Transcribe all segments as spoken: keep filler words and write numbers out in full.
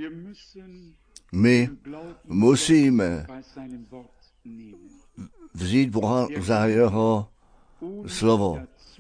My musíme vzít Boha za jeho slovo.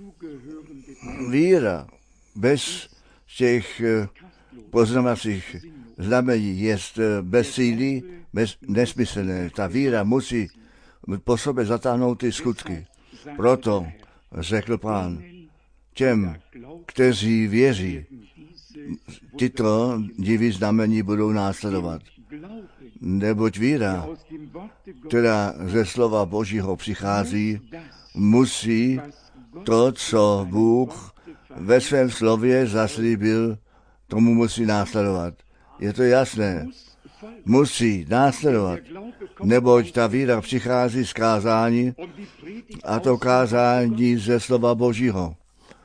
Víra bez těch poznávacích znamení je bez síly, bez nesmyslné. Ta víra musí po sobě zatáhnout ty skutky. Proto řekl Pán těm, kteří věří, tyto divy znamení budou následovat. Neboť víra, která ze slova Božího přichází, musí to, co Bůh ve svém slově zaslíbil, tomu musí následovat. Je to jasné. Musí následovat, neboť ta víra přichází z kázání a to kázání ze slova Božího.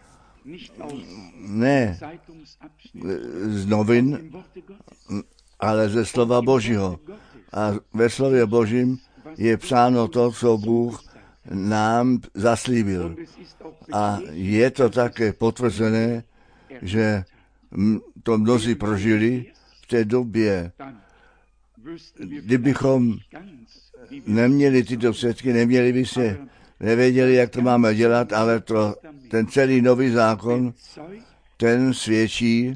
Ne z novin, ale ze slova Božího. A ve slově Božím je psáno to, co Bůh nám zaslíbil. A je to také potvrzené, že to mnozí prožili v té době. Kdybychom neměli tyto svědky, neměli by se, nevěděli, jak to máme dělat, ale to, ten celý nový zákon, ten svědčí,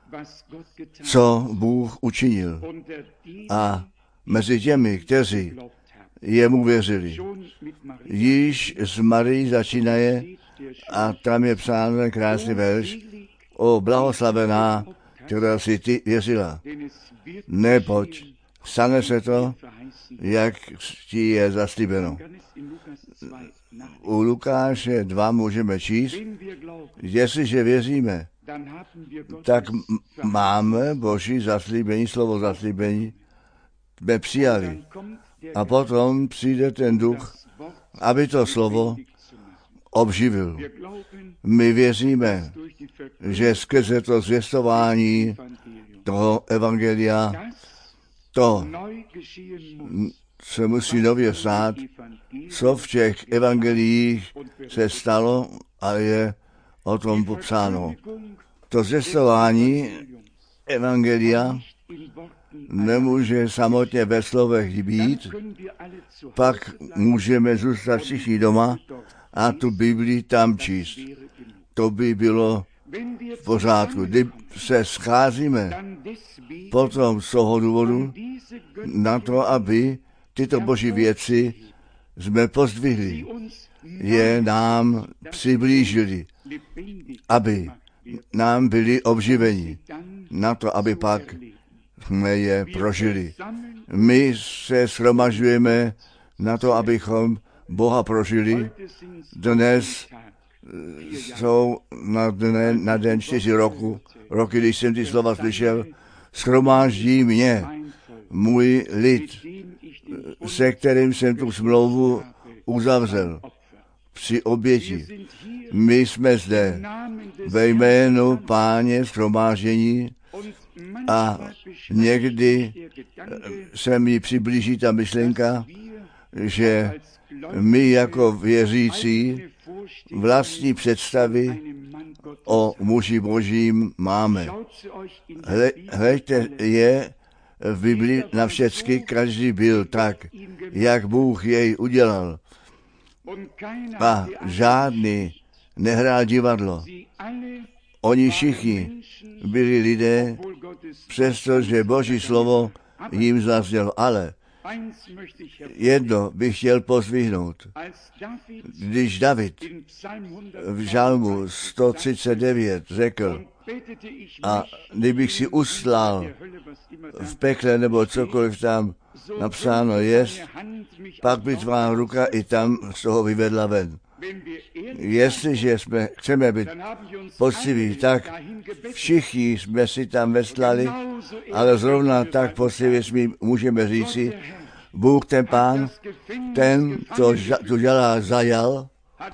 co Bůh učinil. A mezi těmi, kteří jemu věřili, již z Marii začínaje a tam je psáno krásný verš o blahoslavená, která si ty věřila. Neboť stane se to, jak ti je zaslíbeno. U Lukáše dva můžeme číst, jestliže věříme, tak máme Boží zaslíbení, slovo zaslíbení, jsme přijali. A potom přijde ten duch, aby to slovo obživil. My věříme, že skrze to zvěstování toho evangelia to se musí nově stát, co v těch evangeliích se stalo a je o tom popsáno. To zvěstování evangelia nemůže samotně ve slovech být, pak můžeme zůstat všichni doma a tu Bibli tam číst. To by bylo v pořádku. Když se scházíme potom z toho důvodu na to, aby tyto boží věci jsme pozdvihli, je nám přiblížili, aby nám byli obživeni, na to, aby pak jsme je prožili. My se shromažďujeme na to, abychom Boha prožili. Dnes jsou na, dne, na den čtyři roku, roky, když jsem ty slova slyšel, shromáždí mě, můj lid, se kterým jsem tu smlouvu uzavřel při oběti. My jsme zde ve jménu Páně shromáždění a někdy se mi přiblíží ta myšlenka, že my jako věřící vlastní představy o muži božím máme. Hle, hleďte je v Biblii na všecky, každý byl tak, jak Bůh jej udělal. A žádný nehrál divadlo. Oni všichni byli lidé, přestože Boží slovo jim zaznělo. Ale jedno bych chtěl pozvihnout. Když David v žalmu sto třicet devět řekl, a kdybych si uslal v pekle nebo cokoliv tam napsáno jest, pak by tvá ruka i tam z toho vyvedla ven. Jestliže jsme, chceme být poctiví, tak všichni jsme si tam veslali, ale zrovna tak poctivě jsme můžeme říci, Bůh ten Pán, ten, co tu dělá, zajal,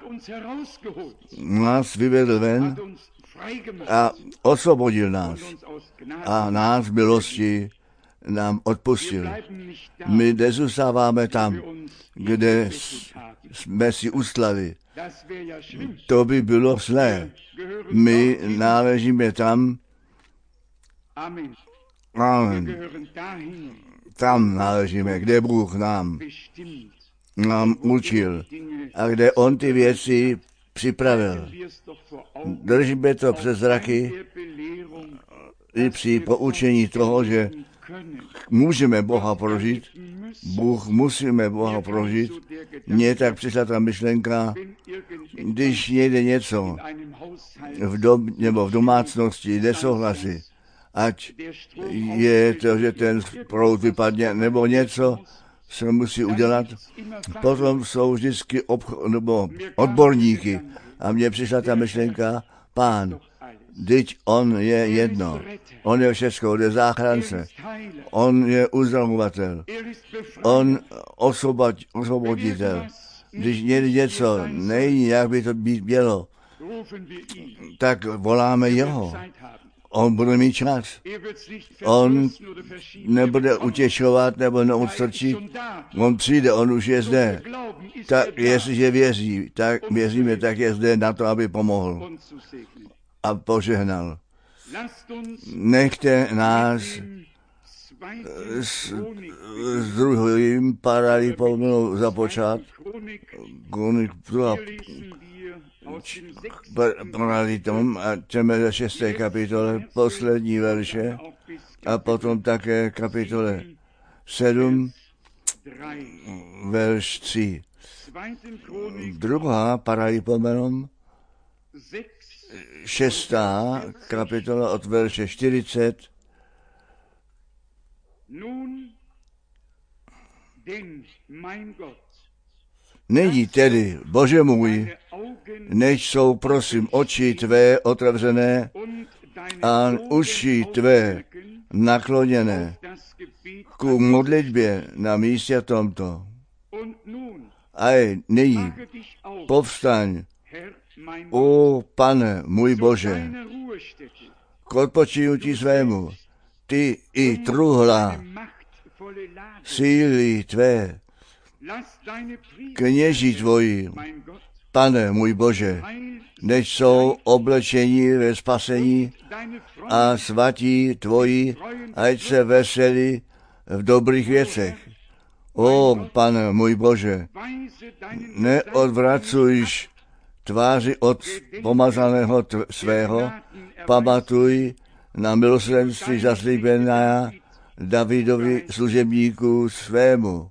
nás vyvedl ven a osvobodil nás a nás v milosti nám odpustil. My nezůstáváme tam, kde jsme si ustlali. To by bylo zlé. My náležíme tam, Amen. Tam náležíme, kde Bůh nám, nám učil a kde On ty věci připravil. Držíme to přes zraky i při poučení toho, že můžeme Boha prožít, Bůh musíme Boha prožít. Mně tak přišla ta myšlenka, když někde něco v, dom, nebo v domácnosti nesouhlasí, ať je to, že ten proud vypadne, nebo něco se musí udělat, potom jsou vždycky obch- nebo odborníky. A mně přišla ta myšlenka, Pán, vždyť on je jedno, on je všechno, on je záchránce, on je uzdravovatel, on osvobod, osvoboditel. Když někdy něco není, jak by to být mělo, tak voláme jeho. On bude mít čas. On nebude utěšovat nebo neodstrčit. On přijde, on už je zde. Tak jestliže věří, tak věříme, tak je zde na to, aby pomohl a požehnal. Nechte nás s, s druhým paralipomenu započat. Kronik druhá paralitom a čteme ze šesté kapitole poslední verše a potom také kapitole sedm, verš tři. Druhá paralipomenom, šestá kapitola od verše čtyřicet. Není tedy, Bože můj, než jsou prosím oči tvé otevřené a uši tvé nakloněné ku modlitbě na místě tomto. A nyní povstaň, o Pane můj Bože, k odpočinutí svému, ty i truhla síly tvé, kněží tvoji, Pane můj Bože, než jsou oblečení ve spasení a svatí tvoji, ať se veselí v dobrých věcech. O Pane můj Bože, neodvracujš tváři od pomazaného tv- svého, pamatuj na milosrdenství zaslíbená Davidovi služebníku svému.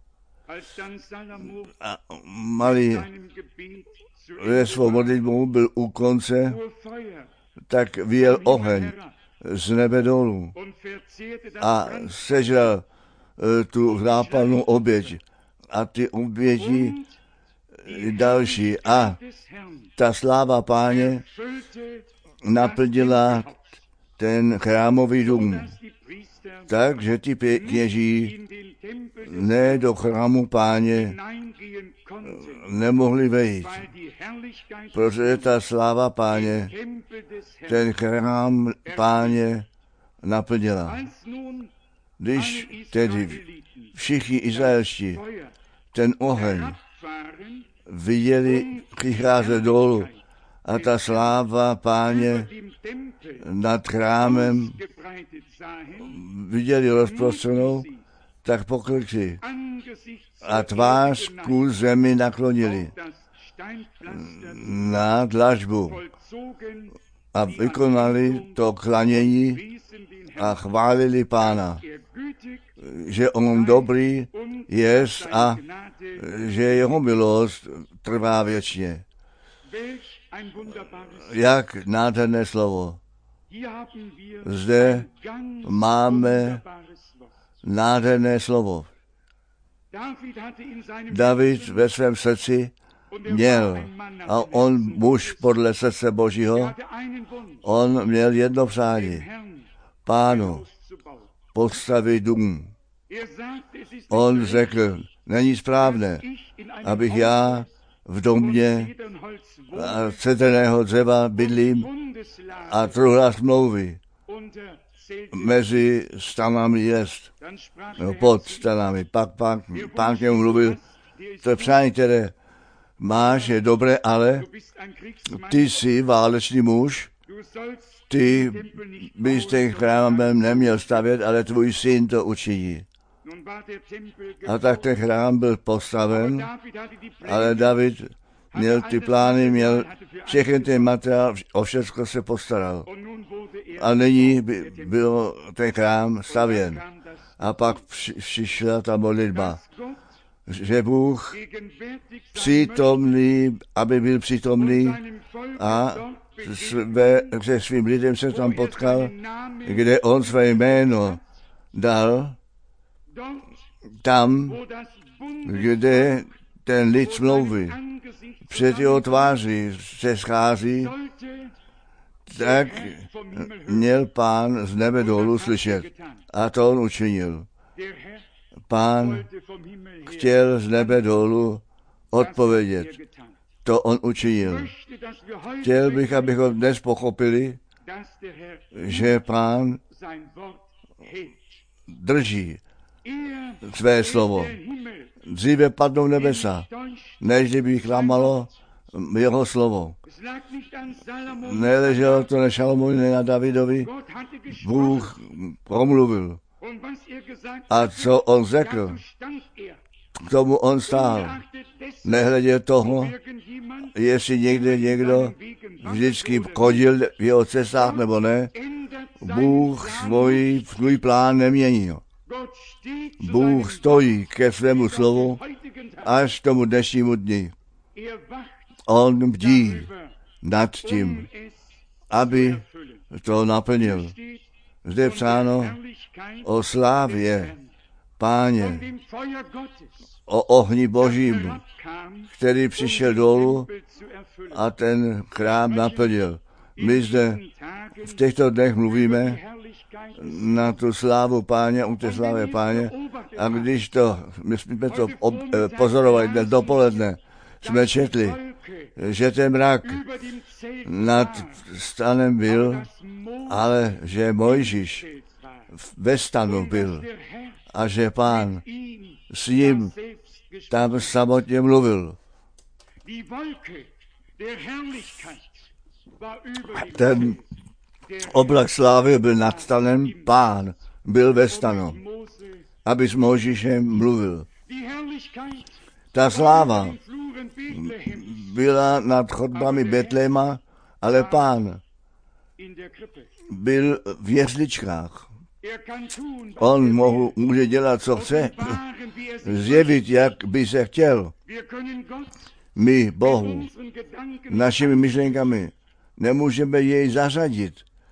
A malý ve svou modlitbou byl u konce, tak vyjel oheň z nebe dolů a sežral tu zápalnou oběť a ty oběti další. A ta sláva Páně naplnila ten chrámový dům. Takže ty kněží ne do chrámu Páně nemohli vejít, protože ta sláva Páně ten chrám Páně naplnila. Když tedy všichni izraelští ten oheň viděli přicházet dolů a ta sláva Páně nad chrámem viděli rozprostřenou, tak poklekli a tvář ku zemi naklonili na dlažbu a vykonali to klanění a chválili Pána, že on dobrý jest a že jeho milost trvá věčně. Jak nádherné slovo. Zde máme nádherné slovo. David ve svém srdci měl, a on muž podle srdce Božího, on měl jedno přání. Pánu postavit dům. On řekl, není správné, abych já v domě cedrného dřeva bydlím a truhla smlouvy mezi stanami jest, no, pod stanami. Pak, pak pán k němu mluvil, to je přání, které máš, je dobré, ale ty jsi válečný muž ty bys ten chrám neměl stavět, ale tvůj syn to učiní. A tak ten chrám byl postaven, ale David měl ty plány, měl všechny ten materiál, o všechno se postaral. A nyní by byl ten chrám stavěn. A pak přišla ta modlitba, že Bůh přítomný, aby byl přítomný a své, se svým lidem se tam potkal, kde on své jméno dal, tam, kde ten lid smlouvy před jeho tváří se schází, tak měl Pán z nebe dolů slyšet. A to on učinil. Pán chtěl z nebe dolů odpovědět. To on učinil. Chtěl bych, abychom dnes pochopili, že Pán drží své slovo. Dříve padnou nebesa, než by klamalo jeho slovo. Neleželo to na Šalomovi, na Davidovi. Bůh promluvil. A co on řekl, k tomu on stál. Nehledě toho, jestli někde někdo vždycky chodil v jeho cestách nebo ne, Bůh svůj, svůj plán neměnil. Bůh stojí ke svému slovu až tomu dnešnímu dni. On bdí nad tím, aby to naplnil. Zde je psáno o slávě Páně, o ohni Božím, který přišel dolů a ten chrám naplnil. My zde v těchto dnech mluvíme na tu slávu Páně, u té slávy Páně, a když to, my jsme to ob, pozorovali dnes dopoledne, jsme četli, že ten mrak nad stanem byl, ale že Mojžíš ve stanu byl a že Pán s ním tam samotně mluvil. Ten oblak slávy byl nad stanem, Pán byl ve stanu, aby s Mojžíšem mluvil. Ta sláva byla nad chodbami Betléma, ale Pán byl v jesličkách. On mohu, může dělat, co chce, zjevit, jak by se chtěl. My, Bohu, našimi myšlenkami nemůžeme jej zařadit.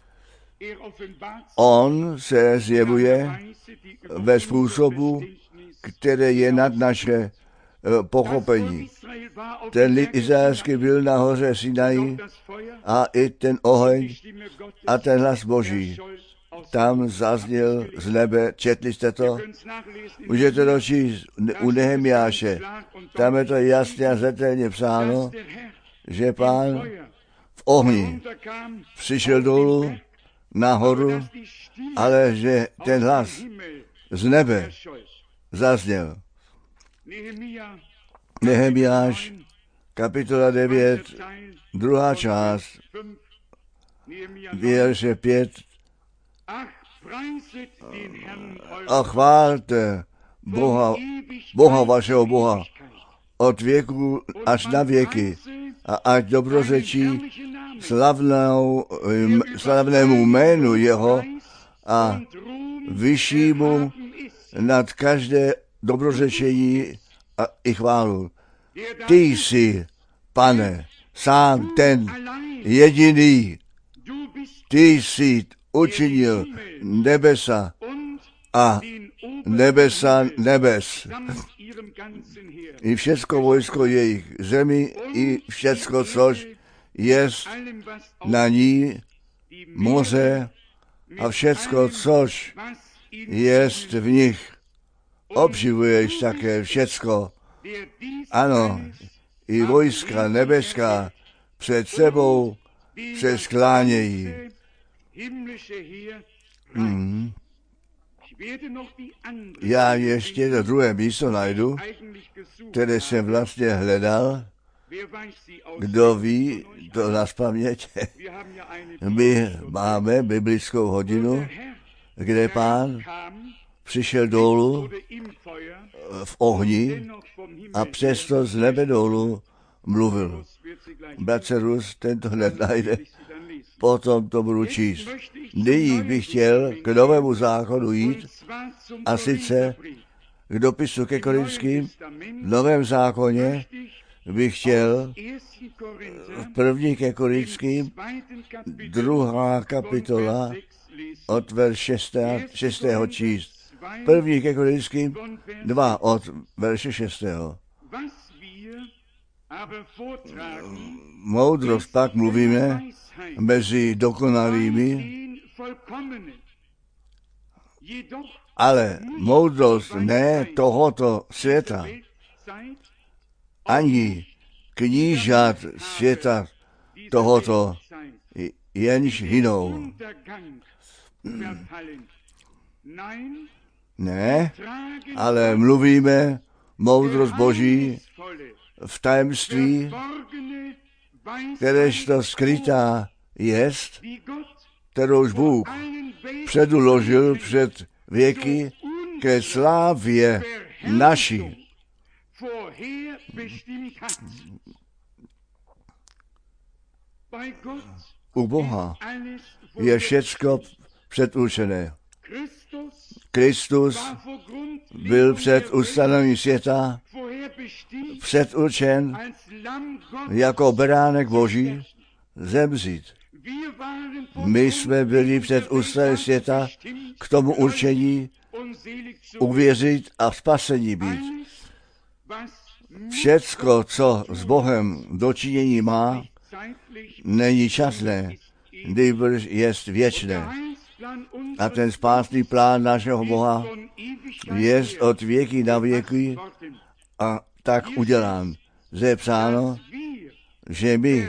On se zjevuje ve způsobu, který je nad naše pochopení. Ten lid izraelský byl na hoře Sinaji a i ten oheň a ten hlas Boží tam zazněl z nebe. Četli jste to? Můžete to číst u Nehemiáše. Tam je to jasně a zřetelně psáno, že Pán v ohni přišel dolů nahoru, ale že ten hlas z nebe zazněl. Nehemiáš, kapitola devět, druhá část, verše pět. A chválte Boha, Boha vašeho Boha od věku až na věky a ať dobrořečí slavnou, slavnému jménu jeho a vyššímu nad každé dobrořečení a i chválu. Ty jsi, Pane, sám ten jediný, ty jsi učinil nebesa a nebesa nebes. I všecko vojsko jejich zemi, i všecko, což jest na ní, moře a všecko, což jest v nich. Obživuješ také všecko. Ano, i vojska nebeská před sebou se sklánějí. Mm. Já ještě to druhé místo najdu, které jsem vlastně hledal, Kdo ví, to nazpaměť. My máme biblickou hodinu, kde Pán přišel dolů v ohni a přesto z nebe dolů mluvil. Bratře Rus, tento hned najde, potom to budu číst. Nyní bych chtěl k novému zákonu jít, a sice k dopisu ke Korinským. V novém zákoně bych chtěl v první ke Korinským, druhá kapitola od verše šestého číst. První ke Korinským, dva od verše šestého. Moudrost pak mluvíme mezi dokonalými, ale moudrost ne tohoto světa, ani knížat světa tohoto, jenž hynou. Ne, ale mluvíme moudrost Boží v tajemství, kteréžto skrytá jest, kterouž Bůh předuložil před věky ke slávě naší. U Boha je všecko předurčené. Kristus byl před ustanovením světa předurčen jako beránek Boží zemřít. My jsme byli před ustanovením světa k tomu určení uvěřit a v spasení být. Všecko, co s Bohem dočinění má, není časné, nýbrž jest věčné. A ten spásný plán našeho Boha je od věky na věky a tak udělán. Zde je psáno, že my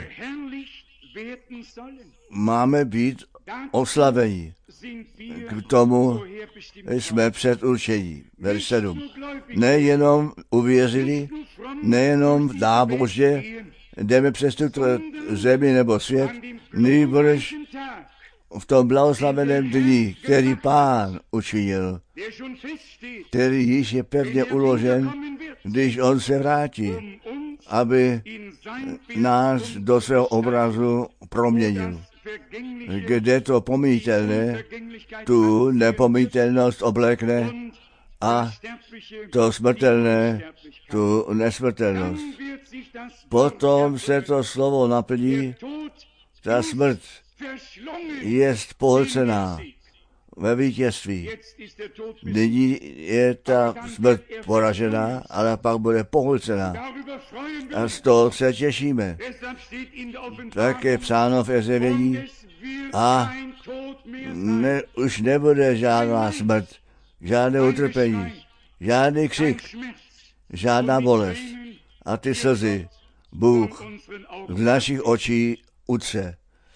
máme být oslaveni. K tomu jsme předurčení. Verš sedm. Nejenom uvěřili, nejenom v nábožě jdeme přes tuto zemi nebo svět, nýbrž v tom blahoslaveném dni, který Pán učinil, který již je pevně uložen, když on se vrátí, aby nás do svého obrazu proměnil. Kde to pomítelné, tu nepomítelnost oblékne a to smrtelné, tu nesmrtelnost. Potom se to slovo naplní, ta smrt jest pohlcená ve vítězství. Nyní je ta smrt poražená, ale pak bude pohlcená. A z toho se těšíme. Tak je psáno v Ezéchieli a ne, už nebude žádná smrt, žádné utrpení, žádný křik, žádná bolest. A ty slzy Bůh z našich očí utře.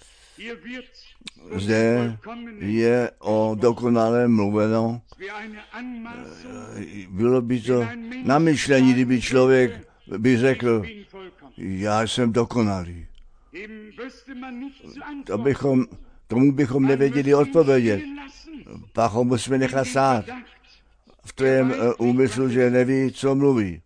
Zde je o dokonalém mluveno. Bylo by to namyšlení, kdyby člověk by řekl, já jsem dokonalý. To bychom, tomu bychom nevěděli odpovědět. Pak ho musíme nechat stát v tvém úmyslu, že neví, co mluví.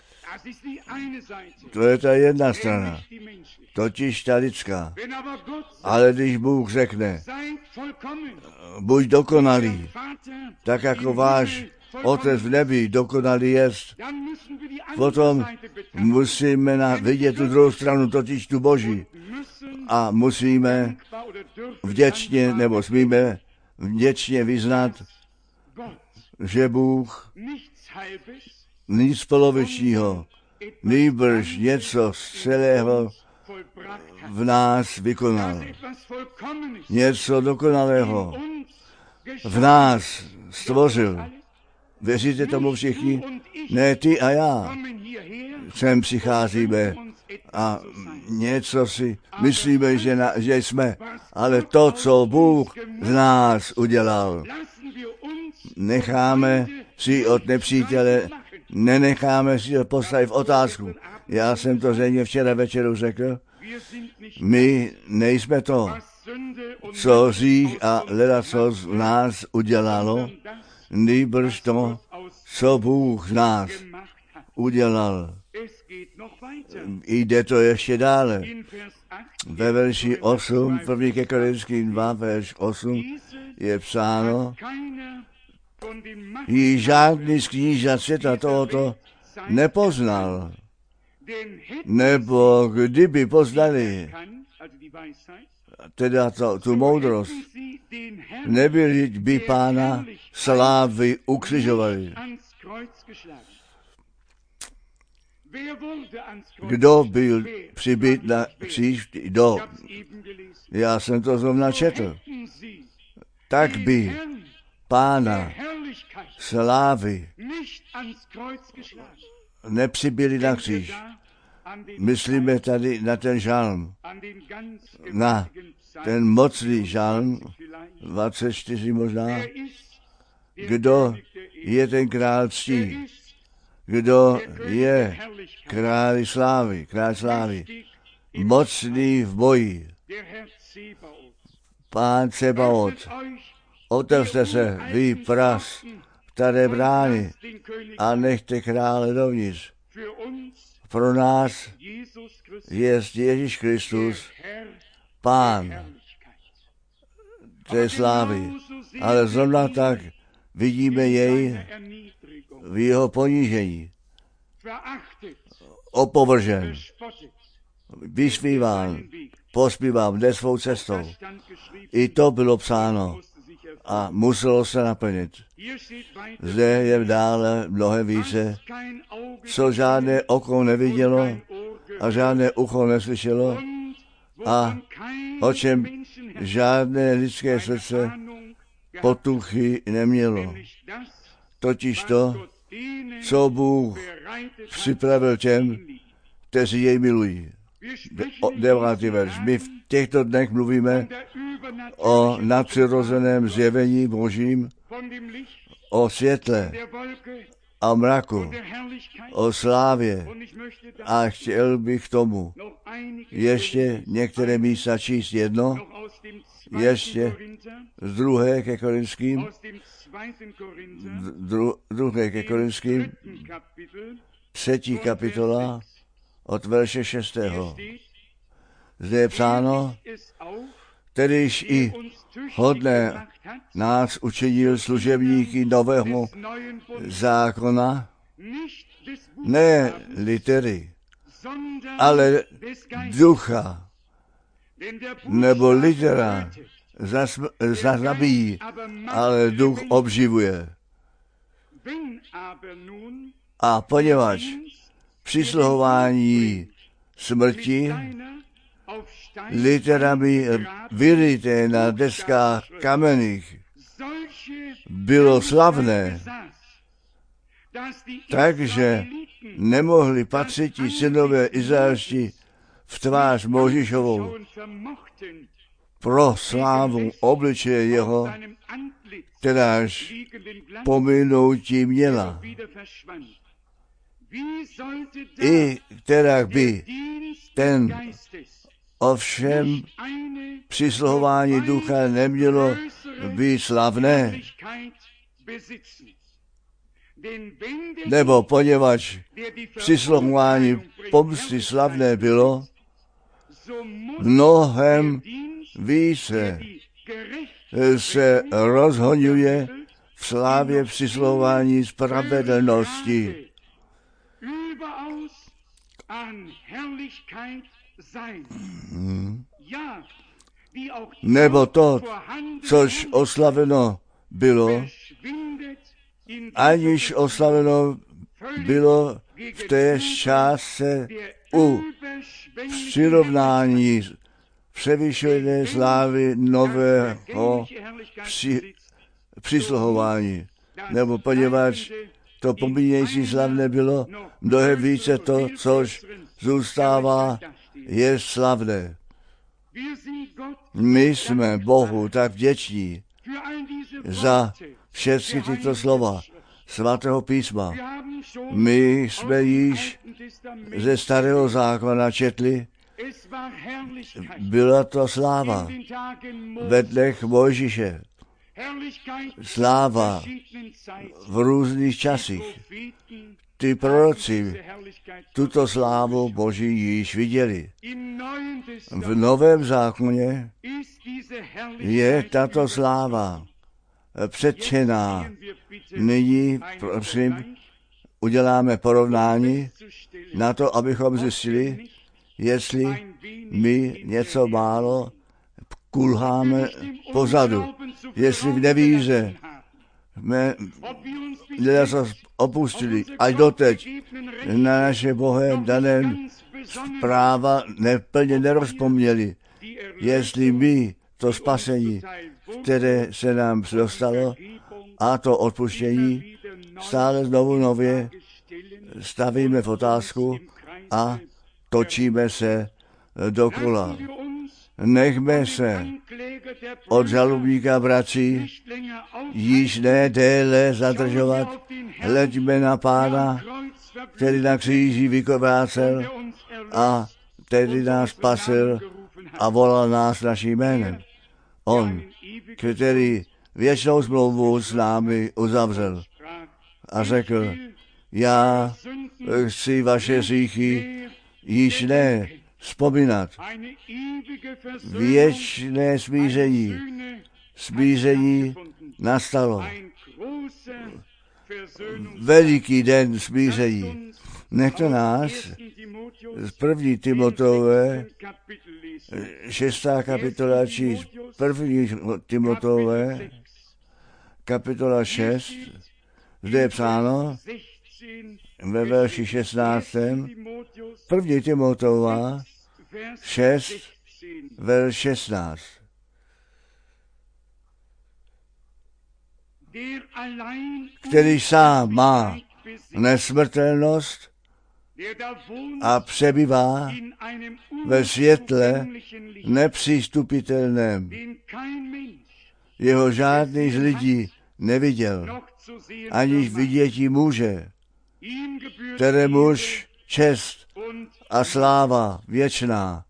To je ta jedna strana, totiž ta lidská. Ale když Bůh řekne, buď dokonalý, tak jako váš Otec v nebi dokonalý jest, potom musíme na, vidět tu druhou stranu, totiž tu Boží. A musíme vděčně, nebo smíme vděčně vyznat, že Bůh nic polovičního, nýbrž něco z celého v nás vykonal. Něco dokonalého v nás stvořil. Věříte tomu všichni? Ne, ty a já. Sem přicházíme a něco si myslíme, že, na, že jsme, ale to, co Bůh z nás udělal, necháme si od nepřítele nenecháme si to postavit v otázku. Já jsem to zřejmě včera večeru řekl. My nejsme to, co hřích a ledacos v nás udělalo, nýbrž to, co Bůh z nás udělal. Jde to ještě dále. Ve verši osm, první ke Korinským dva, verš osm, je psáno, jí žádný z knížat světa tohoto nepoznal, nebo kdyby poznali, teda to, tu moudrost, nebyli by Pána slávy ukřižovali. Kdo byl přibit na kříž? Kdo? Já jsem to zrovna četl. Tak by Pána slávy nepřibili na kříž. Myslíme tady na ten žalm, na ten mocný žalm, dvacet čtyři možná. Kdo je ten král ctí? Kdo je král slávy, král slávy, mocný v boji, Pán Cebaot. Otevřte se, vy pras, které brány, a nechte krále dovnitř. Pro nás je Ježíš Kristus, Pán té slávy. Ale zrovna tak vidíme jej v jeho ponížení. Opovržen, vyšmíván, pospíván, jde svou cestou. I to bylo psáno a muselo se naplnit. Zde je dále mnohem více, co žádné oko nevidělo a žádné ucho neslyšelo a o čem žádné lidské srdce potuchy nemělo. Totiž to, co Bůh připravil těm, kteří jej milují. Devátý verš. My v těchto dnech mluvíme o nadpřirozeném zjevení Božím, o světle a mraku, o slávě. A chtěl bych tomu ještě některé místa číst jedno, ještě z druhé ke Korinským, dru, druhé ke Korinským, třetí kapitola od verše šestého. Zde je psáno, kterýž i hodné nás učinil služebníky nového zákona, ne litery, ale ducha, nebo litera zabíjí, ale duch obživuje. A poněvadž přisluhování smrti literami vyryté na deskách kamenných bylo slavné, takže nemohli patřití synové izraelští v tvář Mojžíšovou pro slávu obličeje jeho, kteráž pominutí měla. I která by ten ovšem přisluhování ducha nemělo být slavné, nebo poněvadž přisluhování pomsty slavné bylo, mnohem více se rozhoňuje v slávě přisluhování spravedlnosti. Hmm. Nebo to, což oslaveno bylo, aniž oslaveno bylo v té částce u přirovnání převyšené slávy nového při, přisluhování. Nebo poněvadž to pomínější slavné bylo, mnohem více to, což zůstává, je slavné. My jsme Bohu tak vděční za všechny tyto slova. svatého písma. My jsme již ze starého zákona četli, byla to sláva ve dnech Mojžíše, sláva v různých časích. Ty proroci tuto slávu Boží již viděli. V Novém zákoně je tato sláva předčená. Nyní, prosím, uděláme porovnání na to, abychom zjistili, jestli my něco málo kulháme pozadu, jestli v nevíře jsme něco opustili, až doteď na naše Bohem dané práva neplně nerozpomněli, jestli my to spasení, které se nám dostalo, a to odpuštění stále znovu nově stavíme v otázku a točíme se dokola. Nechme se od žalobníka bratří již ne déle zadržovat. Hleďme na Pána, který na kříži vykovrácel a který nás spasil a volal nás naším jménem. On, který věčnou smlouvu s námi uzavřel a řekl, já chci vaše hříchy již ne vzpomínat. Věčné smíření, smíření nastalo. Veliký den smíření. Nechte nás z první Timoteové, šestá kapitola číst. První Timoteové, kapitola šest, zde je psáno ve verši šestnáctém. První Timoteova šest, verš šestnáct. Který sám má nesmrtelnost a přebývá ve světle nepřístupitelném. Jeho žádný z lidí neviděl, aniž vidět může, kterémuž čest a sláva věčná.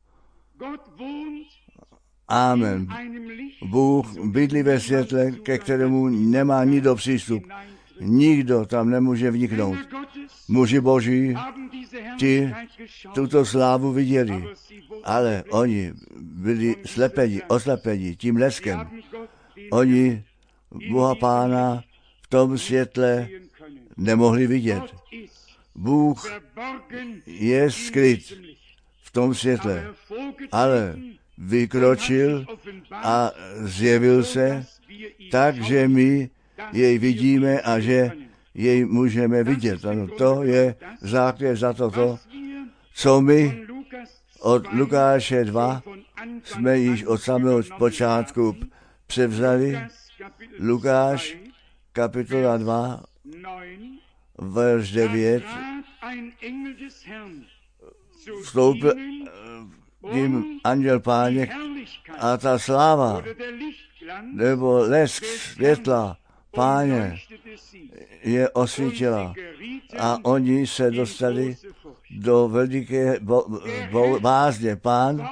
Amen. Bůh bydlí ve světle, ke kterému nemá nikdo přístup. Nikdo tam nemůže vniknout. Muži Boží, ti tuto slávu viděli, ale oni byli slepeni, oslepeni tím leskem. Oni Boha Pána v tom světle nemohli vidět. Bůh je skryt v tom světle, ale vykročil a zjevil se tak, že my jej vidíme a že jej můžeme vidět. Ano, to je základ za toto, co my od Lukáše dva jsme již od samého počátku převzali. Lukáš, kapitola dva, verš devět. Vstoupil tím anděl Páně a ta sláva, nebo lesk světla Páně je osvítila a oni se dostali do veliké bo, bo, bázně. Pán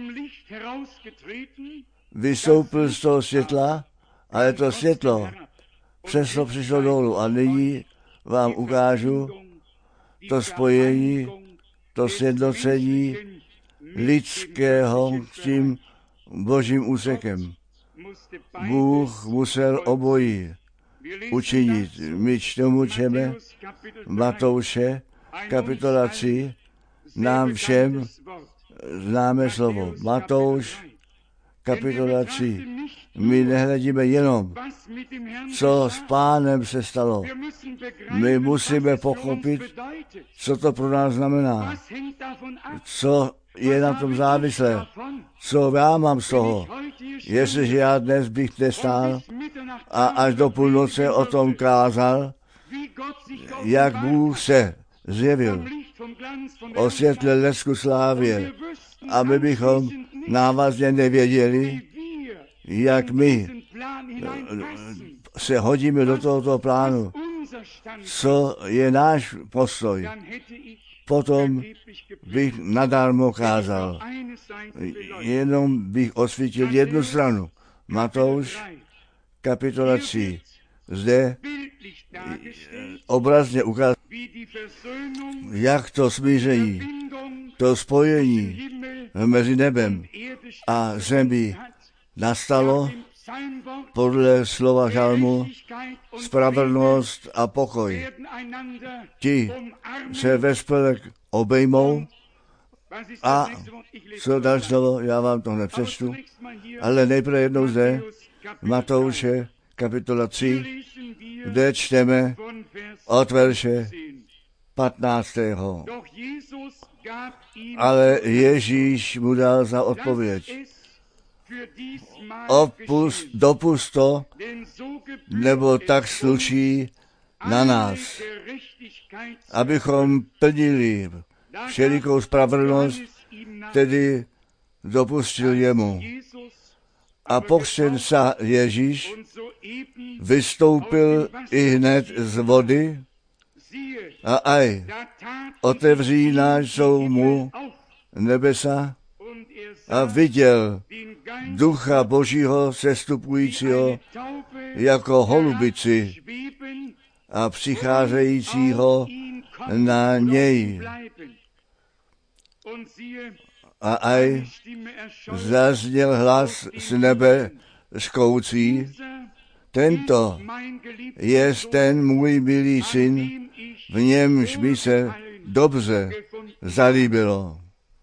vystoupil z toho světla, ale to světlo přesto přišlo dolů a nyní vám ukážu to spojení, to sjednocení lidského s tím božím úsekem. Bůh musel obojí učinit. My čtemu čeme Matouše, kapitola tři, nám všem známe slovo. Matouš, kapitola tři. My nehledíme jenom, co s Pánem se stalo. My musíme pochopit, co to pro nás znamená. Co je na tom závislé. Co já mám z toho. Jestliže já dnes bych nestál a až do půlnoce o tom kázal, jak Bůh se zjevil o světle lesku slávě, a my bychom návazně nevěděli, jak my se hodíme do tohoto plánu, co je náš postoj, potom bych nadarmo kázal. Jenom bych osvítil jednu stranu. Matouš, kapitola tři. Zde obrazně ukázal, jak to smíření, to spojení mezi nebem a zemí nastalo podle slova žalmu spravedlnost a pokoj. Ti se ve spolek obejmou a co další slovo, já vám to nepřečtu, ale nejprve jednou zde Matouše kapitola tři, kde čteme od verše patnáctého. Ale Ježíš mu dal za odpověď: Opust, dopust to, nebo tak sluší na nás, abychom plnili všelikou spravedlnost, tedy dopustil jemu. A pokřtěn se Ježíš vystoupil i hned z vody a aj otevří náš jsou mu nebesa a viděl Ducha Božího sestupujícího jako holubici a přicházejícího na něj. A aj zazněl hlas z nebe škoucí: Tento je ten můj milý syn, v němž mi se dobře zalíbilo.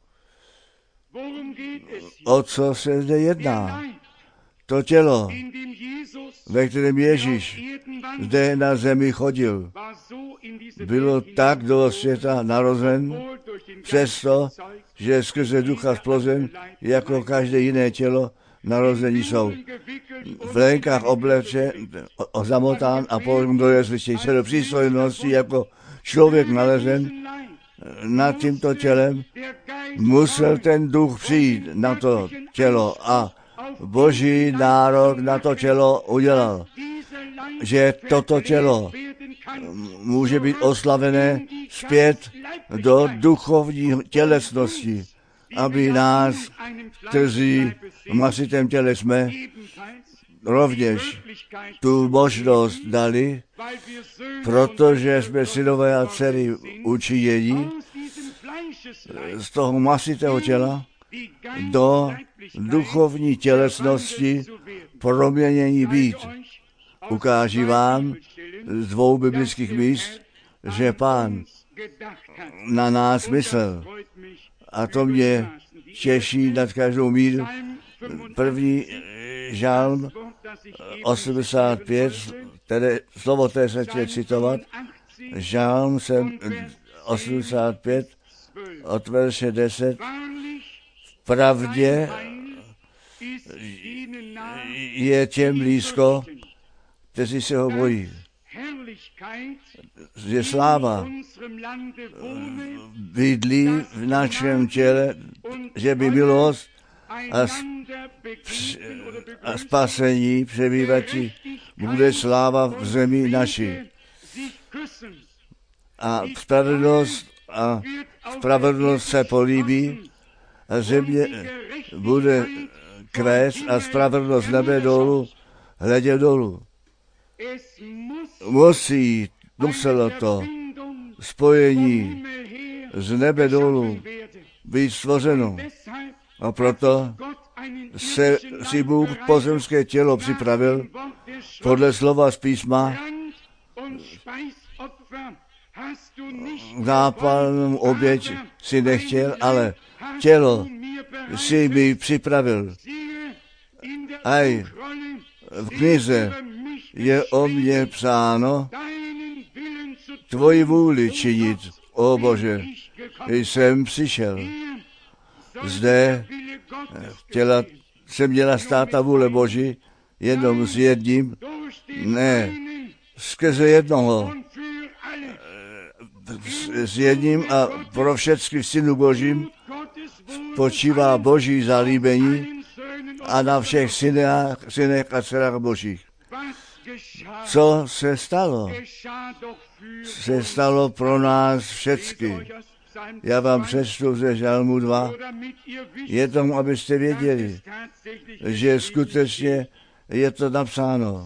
O co se zde jedná? To tělo, ve kterém Ježíš zde na zemi chodil, bylo tak do světa narozen, přesto, že skrze Ducha splozen, jako každé jiné tělo, narození jsou. V lénkách obleče, zamotán a položen do jesliště, se do přístojnosti jako člověk nalezen nad tímto tělem, musel ten duch přijít na to tělo a Boží nárok na to tělo udělal, že toto tělo může být oslavené zpět do duchovní tělesnosti, aby nás, kteří v masitém těle jsme, rovněž tu možnost dali, protože jsme synové a dcery učinění z toho masitého těla do duchovní tělesnosti proměnění být. Ukáží vám z dvou biblických míst, že Pán na nás myslel. A to mě těší nad každou míru. První žalm osmdesát pět, tedy slovo té se chtěl citovat, žalm osmdesát pět od verše deset. V pravdě je těm blízko, kteří se ho bojí. Je sláva bydlí v našem těle, že by milost a, a spasení přebývatí bude sláva v zemi naší. A spravedlnost a spravedlnost se políbí a země bude kvést a spravedlnost nebe dolů, hledě dolů. Musí, muselo to spojení z nebe dolů být stvořeno. A proto se si Bůh pozemské tělo připravil podle slova z písma. Zápalnou oběť si nechtěl, ale tělo si mi připravil. Aj v knize je o mně psáno, tvoji vůli činit, o Bože, jsem přišel. Zde těla se měla stát ta vůle Boží, jenom s jedním, ne, skrze jednoho, s jedním a pro všechny v Synu Božím spočívá Boží zalíbení a na všech synech, synech a dcerách Božích. Co se stalo? Se stalo pro nás všecky. Já vám přečtu ze Žalmu dva. Je tomu, abyste věděli, že skutečně je to napsáno.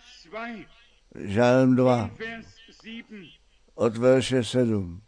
Žalm dva od verše sedm.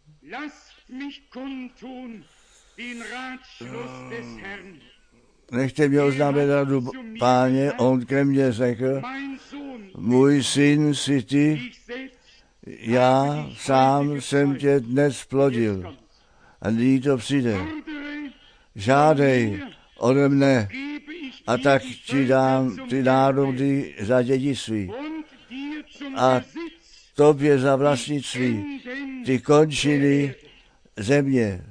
Nechte mě oznámit radu Páně, on ke mně řekl, můj syn jsi ty, já sám jsem tě dnes plodil a nyní to přijde. Žádej ode mne a tak ti dám ty národy za dědictví a tobě za vlastnictví ty končiny země.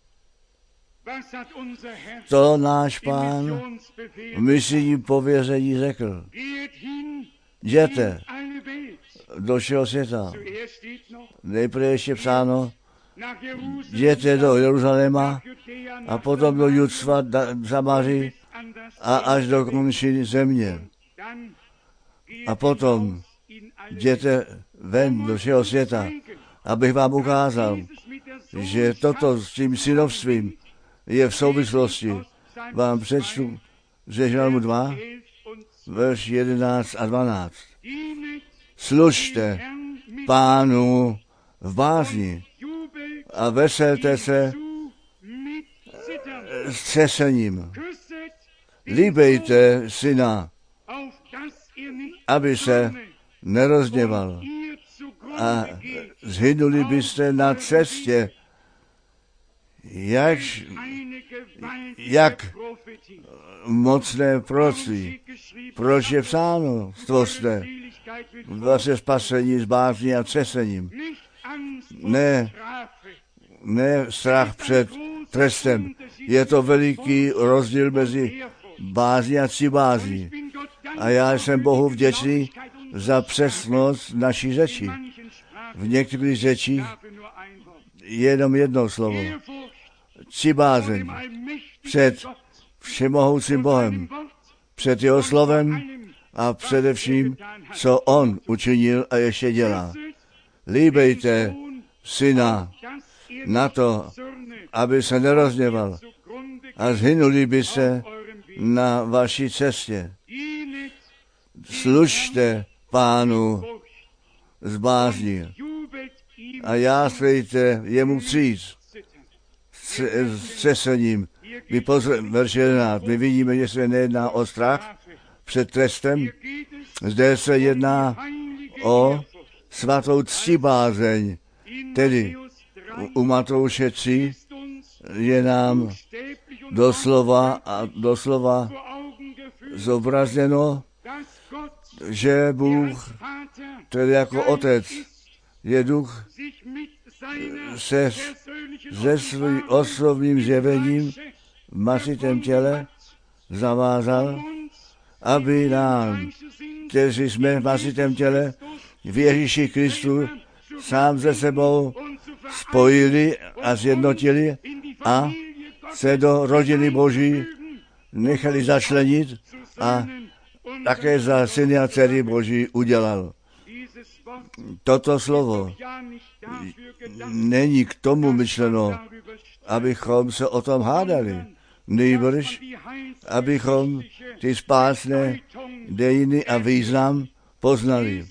To náš Pán v misijním pověření řekl. Jděte do všeho světa. Nejprve ještě psáno, jděte do Jeruzaléma a potom do Judstva, Samaří a až do končiny země. A potom jděte ven do všeho světa, abych vám ukázal, že toto s tím synovstvím je v souvislosti. Vám přečtu ze Žalmu dva, verš jedenáct a dvanáct. Služte Pánu v bázni a veselte se s třesením. Líbejte syna, aby se nerozděval a zhynuli byste na cestě. Jakž, jak mocné proroctví, proč je psáno, stvořte vaše spasení s bázní a třesením. Ne, ne strach před trestem. Je to veliký rozdíl mezi bázní a cibázní. A já jsem Bohu vděčný za přesnost naší řeči. V některých řečích je jenom jedno slovo. Cibázeň před všemohoucím Bohem, před jeho slovem a především, co on učinil a ještě dělá. Líbejte syna na to, aby se nerozněval a zhynuli by se na vaší cestě. Služte Pánu z bázní a jásejte jemu cíc s třesením. My pozor, verš jedenáct, my vidíme, že se nejedná o strach před trestem. Zde se jedná o svatou ctibázeň, tedy u Matouše tři je nám doslova a doslova zobrazeno, že Bůh, tedy jako Otec, je duch se, se svým osobním zjevením v masitém těle zavázal, aby nám, kteří jsme v masitém těle, v Ježíši Kristu sám ze sebou spojili a zjednotili a se do rodiny Boží nechali začlenit a také za syny a dcery Boží udělal. Toto slovo není k tomu myšleno, abychom se o tom hádali, nýbrž abychom ty spásné dějiny a význam poznali.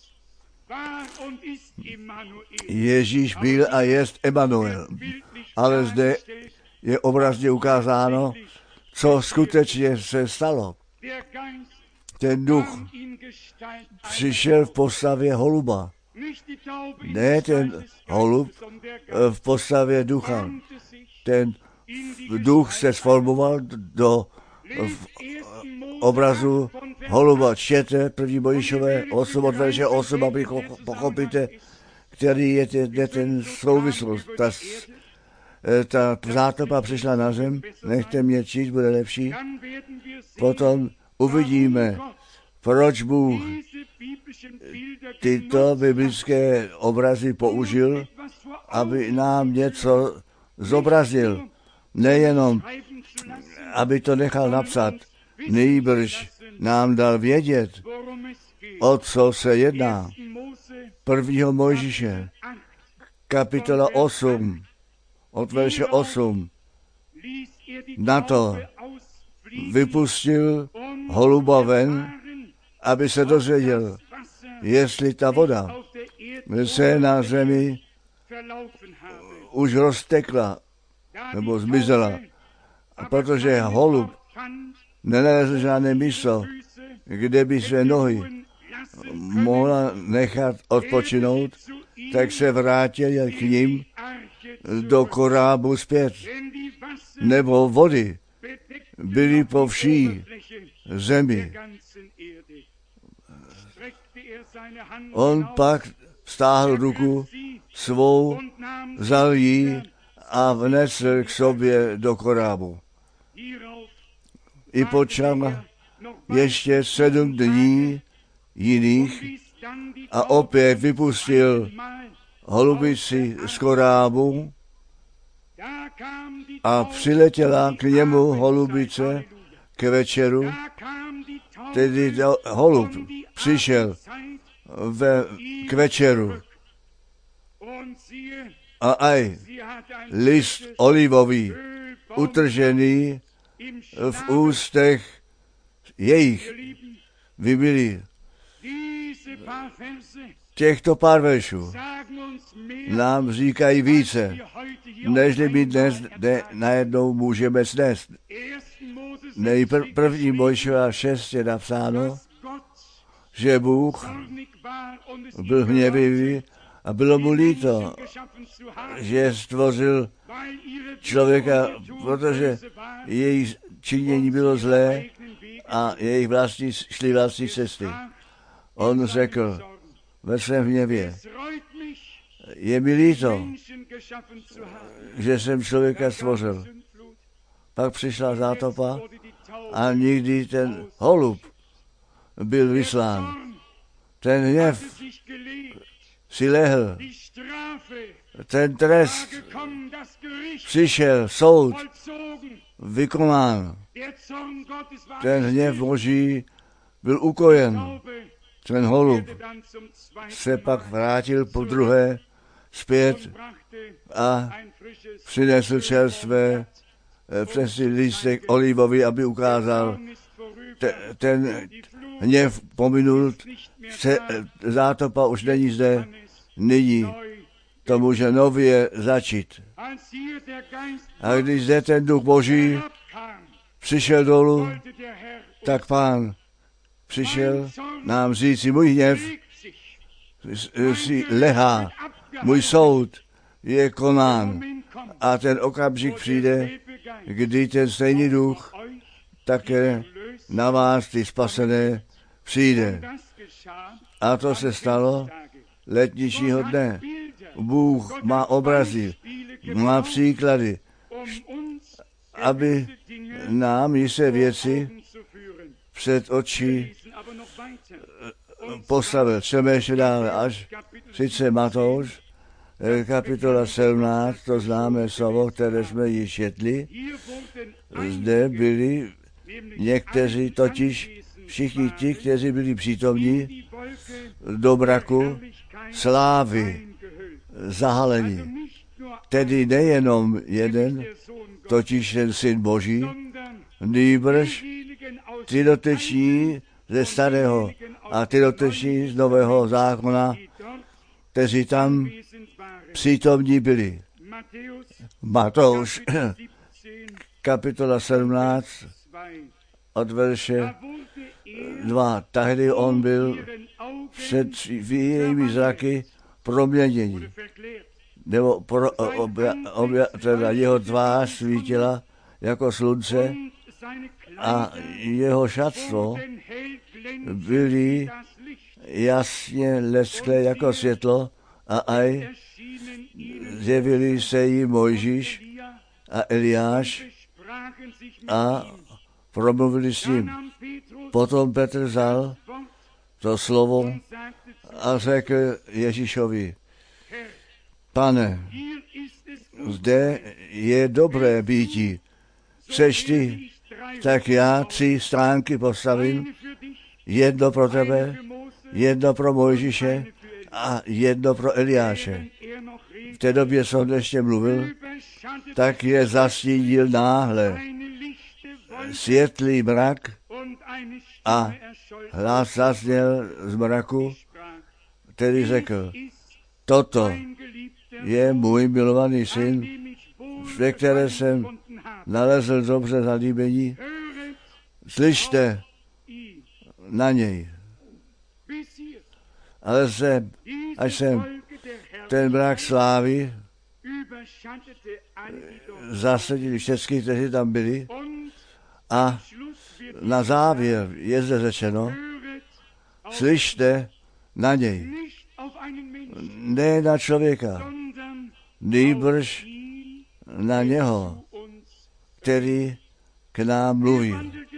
Ježíš byl a jest Emanuel, ale zde je obrazně ukázáno, co skutečně se stalo. Ten duch přišel v postavě holuba. Ne ten holub v postavě ducha. Ten duch se sformoval do obrazu holuba. Čtěte první Mojžíšové osm od verše osm, aby pochopíte, který je ten, je ten souvislost. Ta, ta zátopa přišla na zem, nechte mě číst, bude lepší. Potom uvidíme, proč Bůh tyto biblické obrazy použil, aby nám něco zobrazil. Nejenom, aby to nechal napsat, nýbrž nám dal vědět, o co se jedná. Prvního Mojžíše, kapitola osm, od verše osm. Na to vypustil holuba ven, aby se dozvěděl, jestli ta voda se na zemi už roztekla nebo zmizela. A protože holub nenalezl žádné místo, kde by své nohy mohla nechat odpočinout, tak se vrátil k ním do korábu zpět. Nebo vody byly po vší zemi. On pak stáhl ruku svou, vzal ji a vnesl k sobě do korábu. I počal ještě sedm dní jiných a opět vypustil holubici z korábu a přiletěla k němu holubice k večeru, tedy holub přišel ve, k večeru a aj list olivový utržený v ústech jejich vybili. Těchto pár veršů nám říkají více, nežli my dnes de, najednou můžeme snést. Nejprv první Mojžíšova šest je napsáno, že Bůh byl hněvivý a bylo mu líto, že stvořil člověka, protože jejich činění bylo zlé a jejich vlastní, šli vlastní cesty. On řekl ve svém hněvě, je mi líto, že jsem člověka stvořil. Pak přišla zátopa a nikdy ten holub byl vyslán. Ten hněv si lehl. Ten trest přišel, soud vykonán. Ten hněv Boží byl ukojen. Ten holub se pak vrátil po druhé zpět a přinesl čerstvé přesný lístek olivový, aby ukázal, te, ten hněv pominul, se, zátopa už není zde, nyní to může nově začít. A když zde ten duch Boží přišel dolů, tak Pán přišel nám říci, můj hněv si lehá, můj soud je konán. A ten okamžik přijde, kdy ten stejný duch také na vás, ty spasené, přijde. A to se stalo letničního dne. Bůh má obrazy, má příklady, aby nám jisté věci před oči postavil. Čteme ještě dále, až sice Matouš, kapitola sedmnáct, to známé slovo, které jsme již četli. Zde byli někteří, totiž všichni ti, kteří byli přítomní do mraku slávy zahalení. Tedy nejenom jeden, totiž ten Syn Boží, nýbrž ty doteční ze starého a ty doteční z nového zákona, kteří tam přítomní byli. Matouš, kapitola sedmnáct, od verše dva. Tahdy on byl před jejími zraky proměnění. Nebo pro, obja, obja, teda jeho tvář svítila jako slunce a jeho šatstvo byly jasně lesklé jako světlo a aj zjevili se jí Mojžíš a Eliáš a promluvili s ním. Potom Petr vzal to slovo a řekl Ježíšovi, Pane, zde je dobré býti. Chceš ty, tak já tři stránky postavím, jedno pro tebe, jedno pro Mojžíše a jedno pro Eliáše. V té době jsem ještě mluvil, tak je zastínil náhle světlý mrak a hlas zazněl z mraku, který řekl, toto je můj milovaný syn, ve které jsem nalezl dobře zalíbení. Slyšte na něj. Ale jsem, až jsem ten mrak slávy zasadili všechny, kteří tam byli, a na závěr je zde řečeno, slyšte na něj. Ne na člověka, nýbrž na něho, který k nám mluví.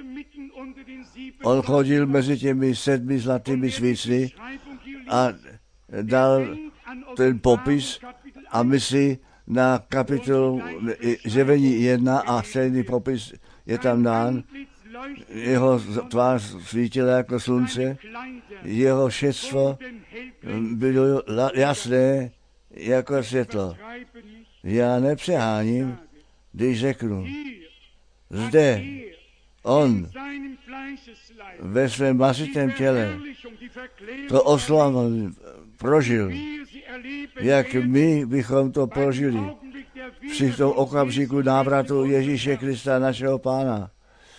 On chodil mezi těmi sedmi zlatými svícny a dal ten popis a myslí na kapitolu Zjevení jedna a stejný popis je tam dán. Jeho tvář svítila jako slunce, jeho šetstvo bylo jasné jako světlo. Já nepřeháním, když řeknu, zde on ve svém masitém těle to oslavu prožil, jak my bychom to prožili při tom okamžiku návratu Ježíše Krista, našeho Pána.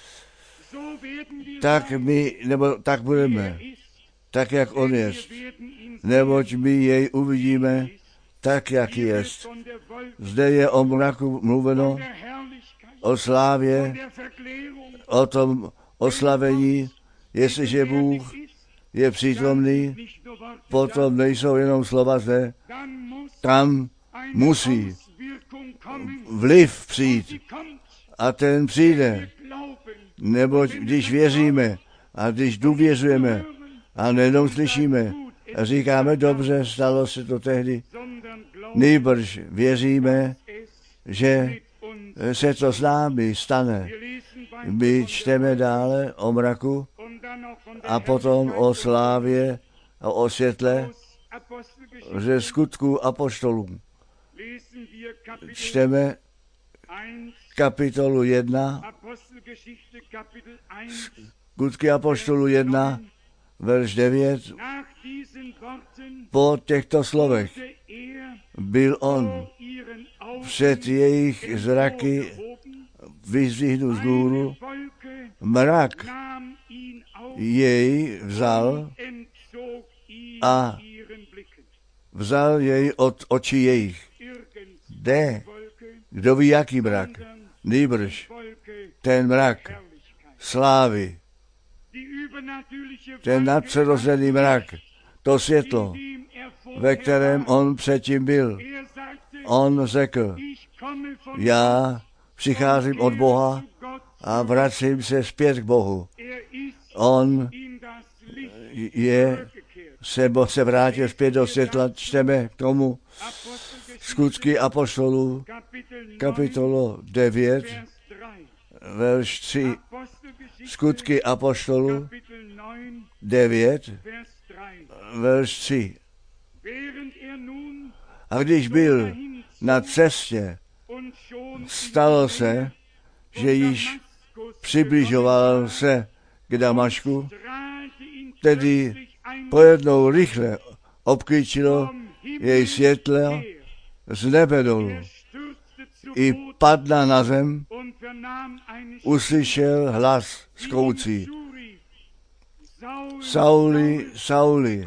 Tak my, nebo tak budeme, tak jak on je, neboť my jej uvidíme tak, jak je. Zde je o mraku mluveno, o slávě, o tom oslavení, jestliže Bůh je přítomný, potom nejsou jenom slova zde, tam musí vliv přijít a ten přijde, neboť když věříme a když důvěřujeme a nejenom slyšíme a říkáme, dobře, stalo se to tehdy, nejbrž věříme, že se to s námi stane. My čteme dále o mraku a potom o slávě a o světle ze skutků apoštolů. Čteme kapitolu jedna, skutky apoštolů jedna, verš devět. Po těchto slovech byl on před jejich zraky vyzdvihnut z hůru, mrak jej vzal a vzal jej od očí jejich. Jde, kdo ví, jaký mrak, nýbrž ten mrak slávy, ten nadpřirozený mrak, to světlo, ve kterém on předtím byl. On řekl, já přicházím od Boha a vracím se zpět k Bohu. On je, se, se vrátil zpět do světla, čteme k tomu skutky apoštolů, kapitolu devět, verš tři. Skutky apoštolů devět, verš tři. A když byl na cestě, stalo se, že již přibližoval se k Damašku, tedy pojednou rychle obklíčilo jej světlo z nebe dolů. I padla na zem, uslyšel hlas zkoucí. Sauli, Sauli,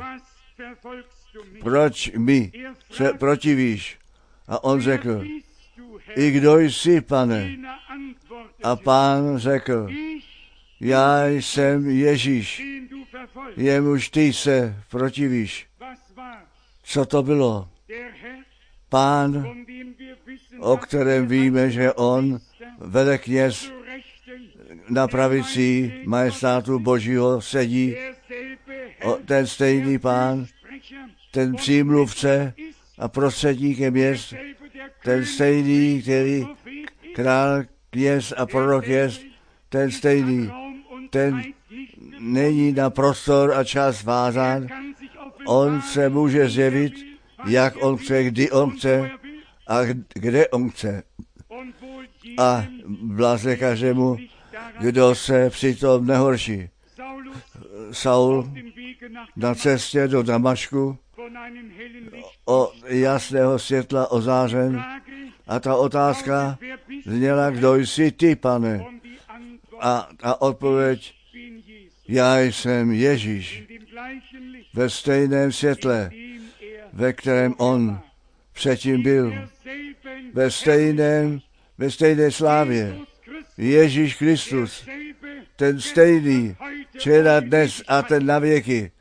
proč mi se protivíš? A on řekl, i kdo jsi, Pane? A Pán řekl, já jsem Ježíš, jemuž ty se protivíš. Co to bylo? Pán, o kterém víme, že on velekněz na pravici majestátu Božího sedí, o, ten stejný Pán, ten přímluvce a prostředníkem je, ten stejný, který král, kněz a prorok je, ten stejný, ten není na prostor a čas vázán. On se může zjevit, jak on chce, kdy on chce a kde on chce. A blaze každému, kdo se přitom nehorší. Saul na cestě do Damašku o jasného světla ozářen a ta otázka zněla, kdo jsi ty, Pane? A ta odpověď, já jsem Ježíš, ve stejném světle, ve kterém on předtím byl, ve stejném, ve stejné slávě. Ježíš Kristus, ten stejný, včera, dnes a ten na věky.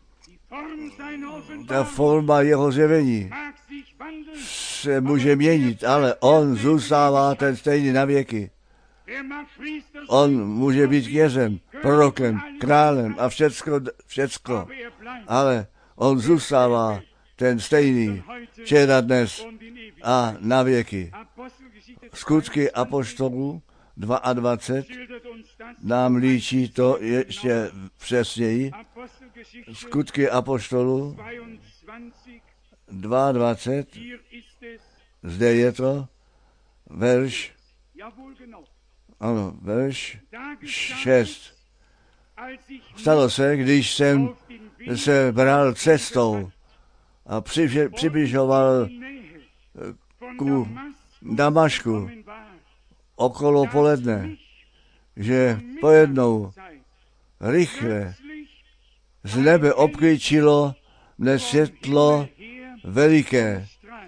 Ta forma jeho zjevení se může měnit, ale on zůstává ten stejný na věky. On může být knězem, prorokem, králem a všecko, všecko, ale on zůstává ten stejný, včera, dnes a na věky. Skutky apoštolů dvacet dva nám líčí to ještě přesněji. Skutky apoštolů dvacet dva, zde je to, verš, ano, verš šest. Stalo se, když jsem se bral cestou a přibližoval ku Damašku okolo poledne, že pojednou rychle z nebe obklíčilo mne světlo veliké.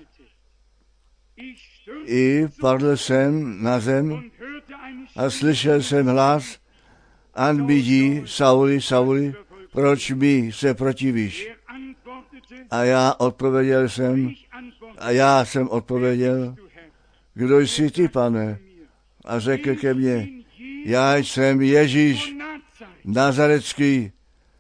I padl jsem na zem a slyšel jsem hlas: Anbidí, Sauli, Sauli, proč mi se protivíš? A já odpověděl jsem, a já jsem odpověděl, kdo jsi ty, Pane? A řekl ke mně, já jsem Ježíš Nazarecký.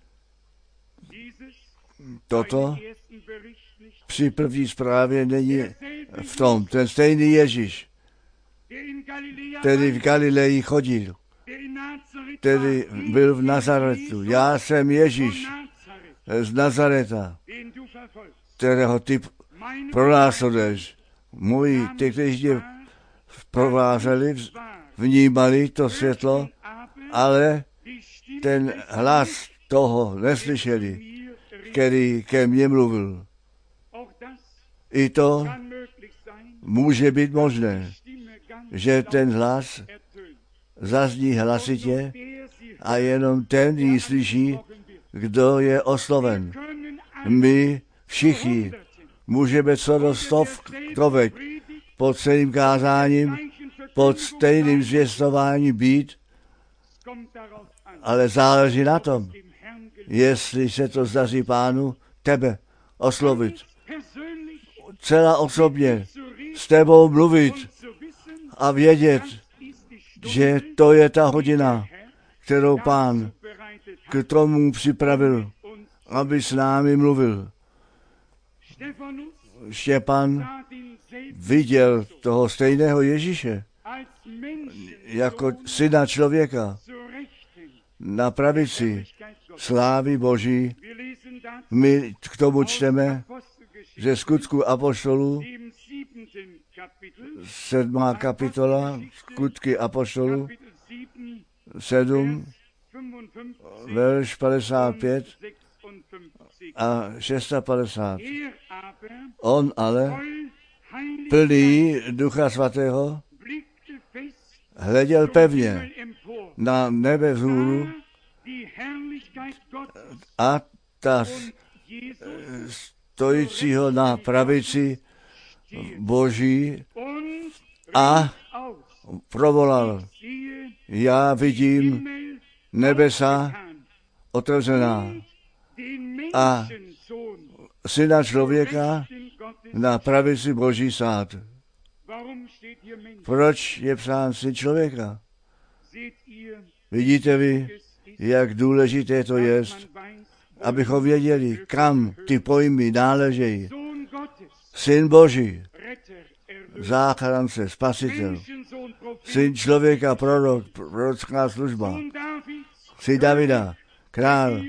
Toto při první zprávě není v tom. Ten stejný Ježíš, který v Galileji chodil, který byl v Nazaretu. Já jsem Ježíš z Nazareta, kterého ty pronásleduješ. Moji, ty, kteří tě provázeli, vnímali to světlo, ale ten hlas toho neslyšeli, který ke mně mluvil. I to může být možné, že ten hlas zazní hlasitě a jenom ten ji slyší, kdo je osloven. My všichni můžeme co do stovek pod stejným kázáním, pod stejným zvěstováním být, ale záleží na tom, jestli se to zdaří Pánu tebe oslovit. Celá osobně s tebou mluvit a vědět, že to je ta hodina, kterou Pán k tomu připravil, aby s námi mluvil. Štěpán viděl toho stejného Ježíše jako syna člověka na pravici slávy Boží. My k tomu čteme ze Skutku apoštolů, sedmá kapitola, Skutky apoštolů, sedm, verš padesát pět a padesát šest. On ale, plný Ducha Svatého, hleděl pevně na nebe vzhůru a ta stojícího na pravici Boží a provolal: já vidím nebesa otevřená a syna člověka na pravici Boží sát. Proč je psán syn člověka? Vidíte vy, jak důležité to je, abychom věděli, kam ty pojmy náležejí. Syn Boží, záchránce, spasitel, syn člověka, prorok, prorocká služba, syn Davida, král,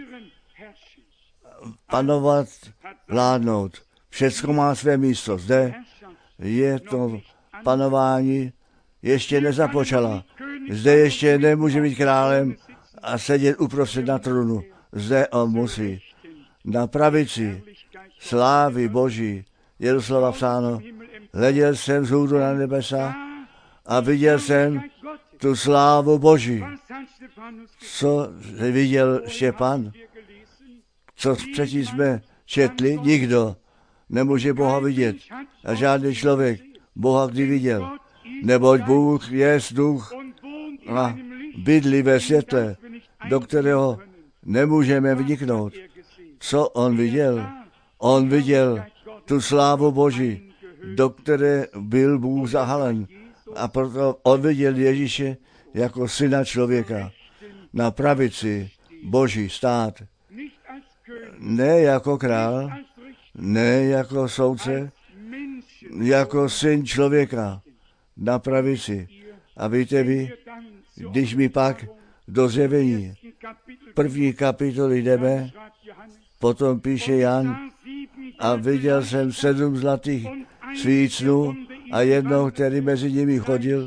panovat, vládnout. Všecko má své místo. Zde je to panování ještě nezapočala. Zde ještě nemůže být králem a sedět uprostřed na trůnu. Zde on musí na pravici slávy Boží. Je doslova psáno, hleděl jsem vzhůru na nebesa a viděl jsem tu slávu Boží. Co viděl Štěpán? Co předtím jsme četli? Nikdo nemůže Boha vidět. A žádný člověk Boha kdy viděl. Neboť Bůh je duch a bydlí ve světle, do kterého nemůžeme vniknout. Co on viděl? On viděl tu slávu Boží, do které byl Bůh zahalen. A proto on viděl Ježíše jako syna člověka na pravici Boží stát. Ne jako král, ne jako soudce, jako syn člověka na pravici. A víte vy, když mi pak do zjevení první kapitoly jdeme, potom píše Jan, a viděl jsem sedm zlatých svícnů a jednou, který mezi nimi chodil,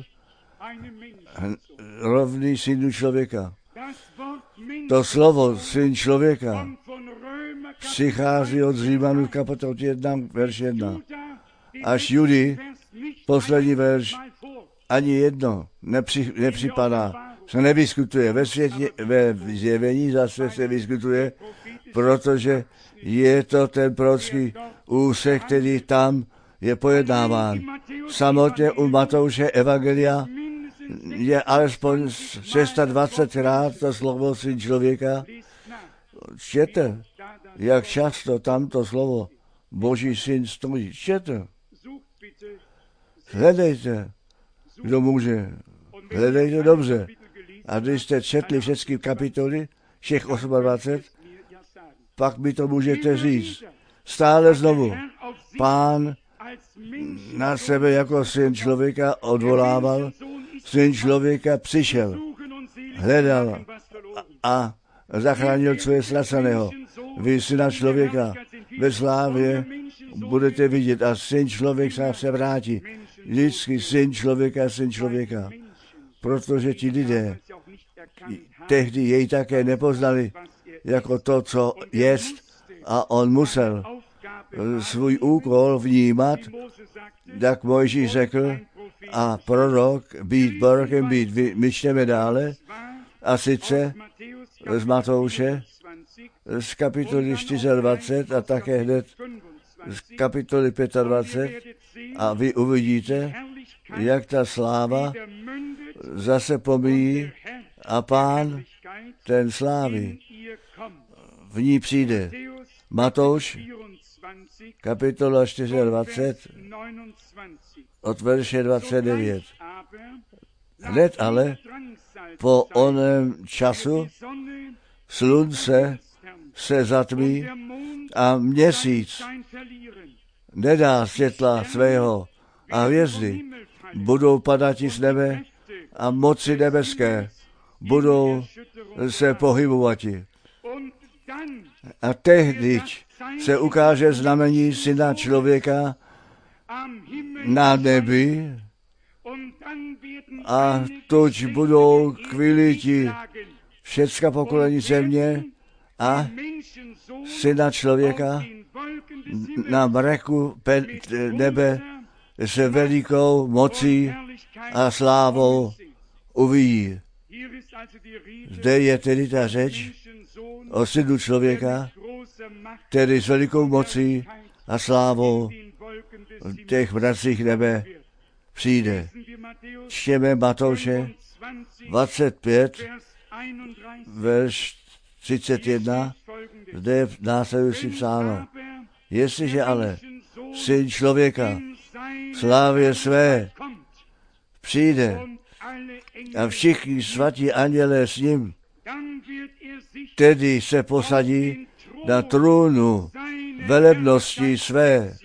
rovný synu člověka. To slovo syn člověka přichází od Římanů kapitola jedna, verš jedna. Až Judy, poslední verš, ani jedno nepři, nepřipadá, se nevyskutuje. Ve světě, ve zjevení zase se vyskutuje, protože je to ten prorocký úsek, který tam je pojednáván. Samotně u Matouše evangelia je alespoň dvacet šestkrát to slovo syn člověka. Čtěte, jak často tamto slovo Boží syn stojí. Čtěte. Hledejte, kdo může. Hledejte dobře. A když jste četli všechny kapitoly, všech dvacet osm, pak mi to můžete říct. Stále znovu. Pán na sebe jako syn člověka odvolával. Syn člověka přišel, hledal a zachránil, co je ztraceného. Vy, syna člověka, ve slávě budete vidět a syn člověk se vrátí. Lidský syn člověka, syn člověka. Protože ti lidé tehdy jej také nepoznali jako to, co jest, a on musel svůj úkol vnímat, jak Mojžíš řekl, a prorok být prorokem být. My čteme dále, a sice z Matouše, z kapitoly dvacet čtyři a také hned z kapitoly dvacet pět, a vy uvidíte, jak ta sláva zase pomíjí a Pán ten slávy v ní přijde. Matouš, kapitola dvacet čtyři, od verše dvacet devět. Hned ale po onem času slunce se zatmí a měsíc nedá světla svého a hvězdy budou padati z nebe a moci nebeské budou se pohybovati. A tehdy se ukáže znamení syna člověka na nebi a tuď budou kviliti všecka pokolení země a syna člověka na mraku nebe se velikou mocí a slávou uvidí. Zde je tedy ta řeč o synu člověka, který s velikou mocí a slávou těch mracích nebe přijde. Čtěme Matouše dvacet pět, verš třicet jedna, zde je následující psáno. Jestliže ale syn člověka v slávě své přijde a všichni svatí andělé s ním, tedy se posadí na trůnu velebnosti své.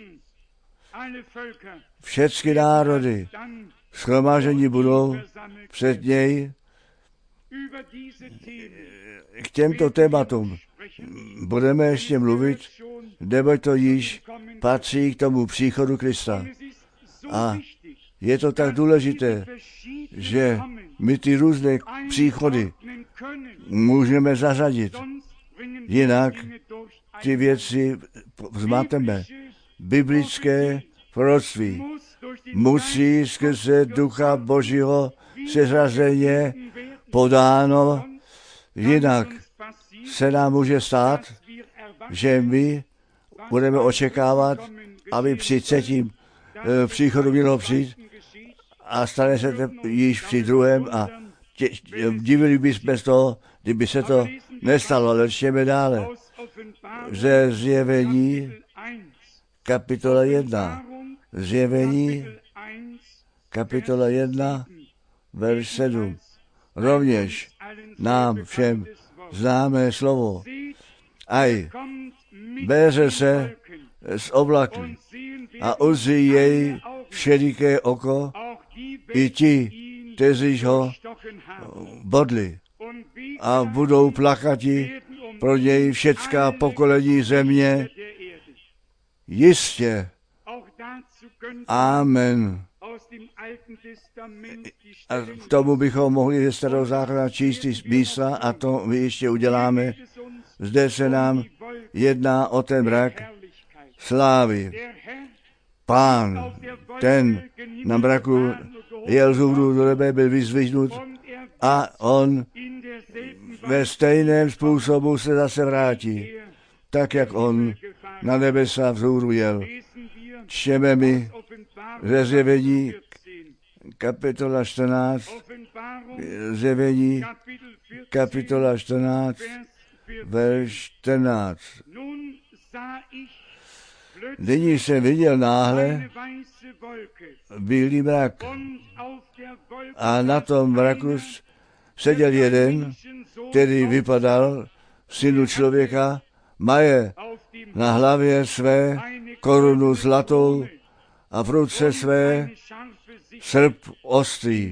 Všechny národy shromáždění budou před něj k těmto tématům budeme ještě mluvit, neboť to již patří k tomu příchodu Krista. A je to tak důležité, že my ty různé příchody můžeme zařadit. Jinak ty věci zmateme. Biblické proroctví musí skrze Ducha Božího seřazeně podáno, jinak se nám může stát, že my budeme očekávat, aby při třetím e, příchodu mělo přijít a stane se to již při druhém a tě, divili bychom z toho, kdyby se to nestalo, ale čteme dále. Ze Zjevení kapitola jedna. Zjevení kapitola jedna, verš sedm. Rovněž nám všem známé slovo. Aj bere se z oblaky a uzří jej všeliké oko, i ti, kteří ho bodli, a budou plakati pro něj všecká pokolení země. Jistě. Amen. A k tomu bychom mohli ze Starého zákona číst místa a to my ještě uděláme. Zde se nám jedná o ten mrak slávy. Pán, ten na mraku jel z hůru do nebe, byl vyzvihnut a on ve stejném způsobu se zase vrátí, tak jak on na nebesa vzhůru jel. Čteme mi ze Zjevení kapitola čtrnáct, Zjevení kapitola čtrnáct, verš čtrnáct. Nyní jsem viděl náhle bílý mrak a na tom mraku seděl jeden, který vypadal synu člověka, maje na hlavě své korunu zlatou a v ruce své srp ostrý.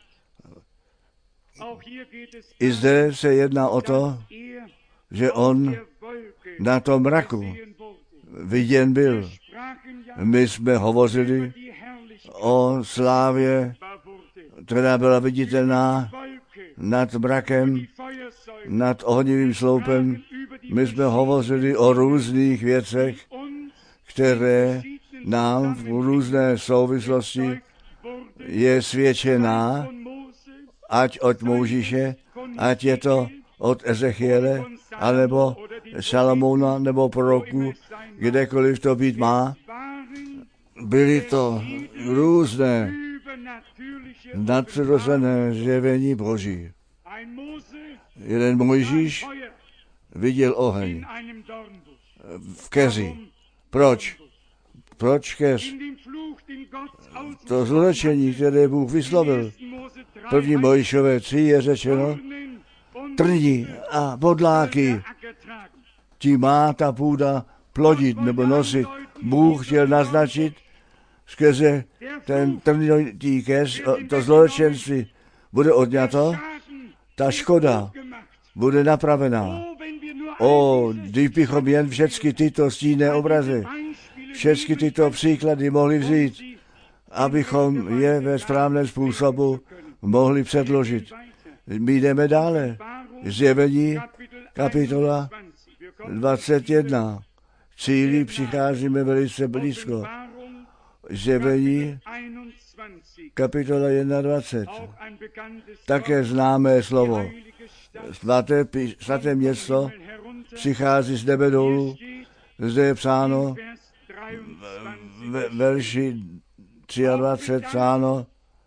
I zde se jedná o to, že on na tom mraku viděn byl. My jsme hovořili o slávě, která byla viditelná nad mrakem, nad ohnivým sloupem. My jsme hovořili o různých věcech, které nám v různé souvislosti je svědčená, ať od Mojžíše, ať je to od Ezechiele, anebo Šalamouna, nebo proroků, kdekoliv to být má. Byly to různé nadpřirozené zjevení Boží. Jeden Mojžíš viděl oheň v keři. Proč? Proč keř? To zlorečení, které Bůh vyslovil. První Mojžíšové tři je řečeno, trní a bodláky, ti má ta půda plodit nebo nosit. Bůh chtěl naznačit skrze ten trnitý keř, to zlorečenství bude odňato, ta škoda bude napravená. O, kdybychom jen všechny tyto stínné obrazy, všechny tyto příklady mohli vzít, abychom je ve správném způsobu mohli předložit. My jdeme dále. Zjevení kapitola dvacet jedna. Cíli přicházíme velice blízko. Zjevení kapitola dvacet jedna. Také známé slovo. Svaté, svaté město přichází z nebe dolů. Zde je psáno ve verši dvacet tři psáno,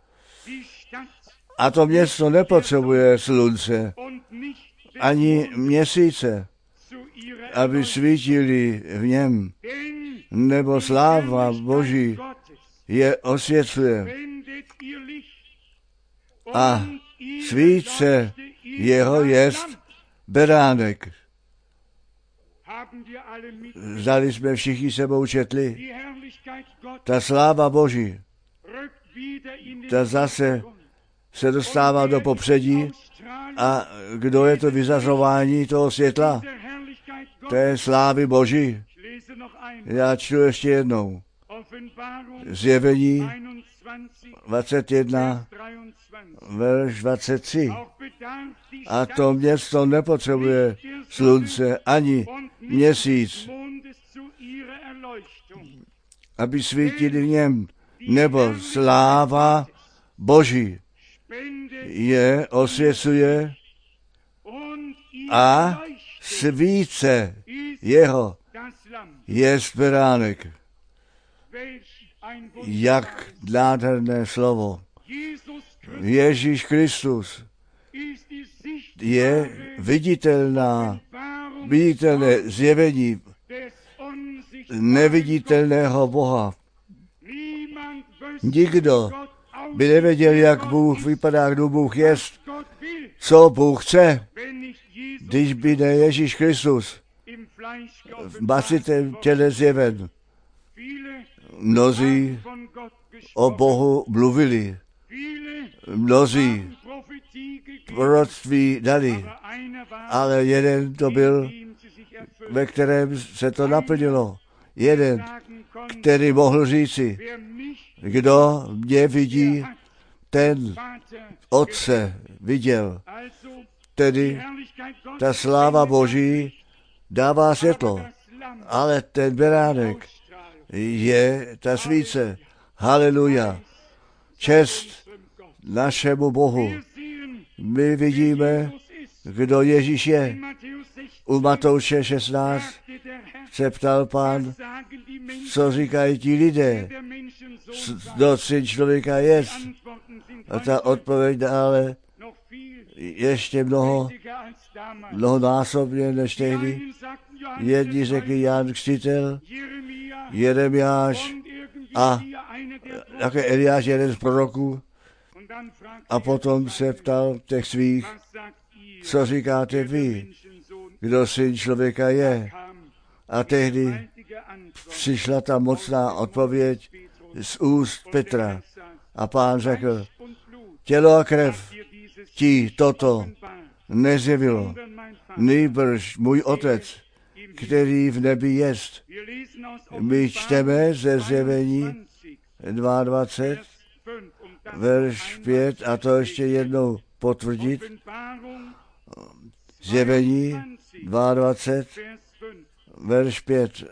a to město nepotřebuje slunce ani měsíce, aby svítili v něm, nebo sláva Boží je osvětluje. A svíce jeho jest beránek. Zdali jsme všichni sebou četli. Ta sláva Boží, ta zase se dostává do popředí a kdo je to vyzařování toho světla? Té slávy Boží. Já čtu ještě jednou. Zjevení dvacet jedna, verš dvacet tři. A to město nepotřebuje slunce ani měsíc, aby svítili v něm, nebo sláva Boží je osvěcuje a svíce jeho je beránek. Jak nádherné slovo. Ježíš Kristus je viditelná, viditelné zjevení neviditelného Boha. Nikdo by nevěděl, jak Bůh vypadá, kdo Bůh je, co Bůh chce, když by ne Ježíš Kristus v masitém těle zjeven. Mnozí o Bohu mluvili, mnozí proroctví dali, ale jeden to byl, ve kterém se to naplnilo. Jeden, který mohl říci, kdo mě vidí, ten Otce viděl. Tedy ta sláva Boží dává světlo, ale ten beránek je ta svíce. Haleluja. Čest našemu Bohu. My vidíme, kdo Ježíš je. U Matouše šestnáct se ptal Pán, co říkají ti lidé, kdo syn člověka je. A ta odpověď dále ještě mnoho, mnohonásobně než tehdy. Jedni řekli Jan Křtitel, Jeremiáš a také Eliáš, jeden z proroků. A potom se ptal těch svých, co říkáte vy, kdo syn člověka je. A tehdy přišla ta mocná odpověď z úst Petra. A Pán řekl, tělo a krev ti toto nezjevilo, nýbrž můj Otec, který v nebi jest. My čteme ze zjevení dvacet dva, verš pět, a to ještě jednou potvrdit. Zjevení dvacet dva, verš pět.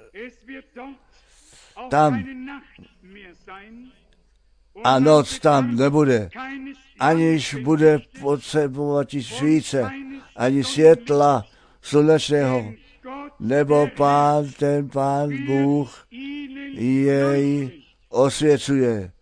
Tam a noc tam nebude, aniž bude potřebovat svíce, ani světla slunečného, nebo Pán, ten Pán Bůh jej osvěcuje.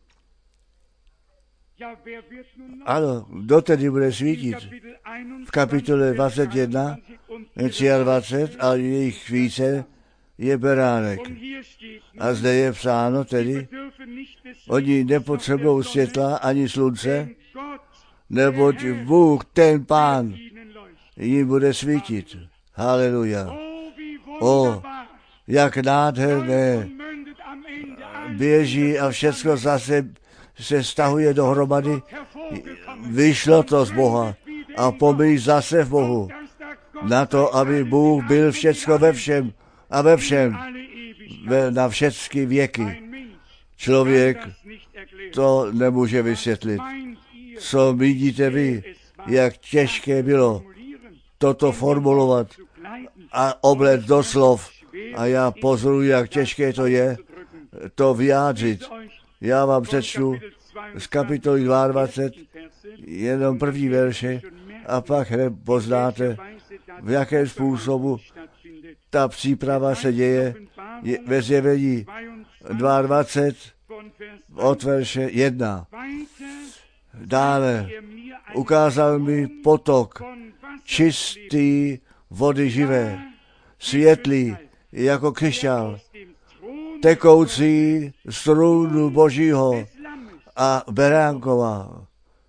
Ano, kdo tedy bude svítit? V kapitole dvacet jedna, dvacet tři a jejich svíce je beránek. A zde je psáno tedy, oni nepotřebují světla ani slunce, neboť Bůh, ten Pán, jim bude svítit. Haleluja. O, jak nádherné běží a všecko zase se stahuje dohromady. Vyšlo to z Boha a pomyj zase v Bohu. Na to, aby Bůh byl všecko ve všem a ve všem, ve, na všechny věky. Člověk to nemůže vysvětlit. Co vidíte vy, jak těžké bylo toto formulovat a oblet do slov. A já pozoruji, jak těžké to je to vyjádřit. Já vám přečtu z kapitoly dvacet dva, jenom první verše, a pak hned poznáte, v jakém způsobu ta příprava se děje je ve zjevení dvacet dva od verše jedna. Dále ukázal mi potok čistý vody živé, světlý jako křišťál, tekoucí z trůnu Božího a beránkova.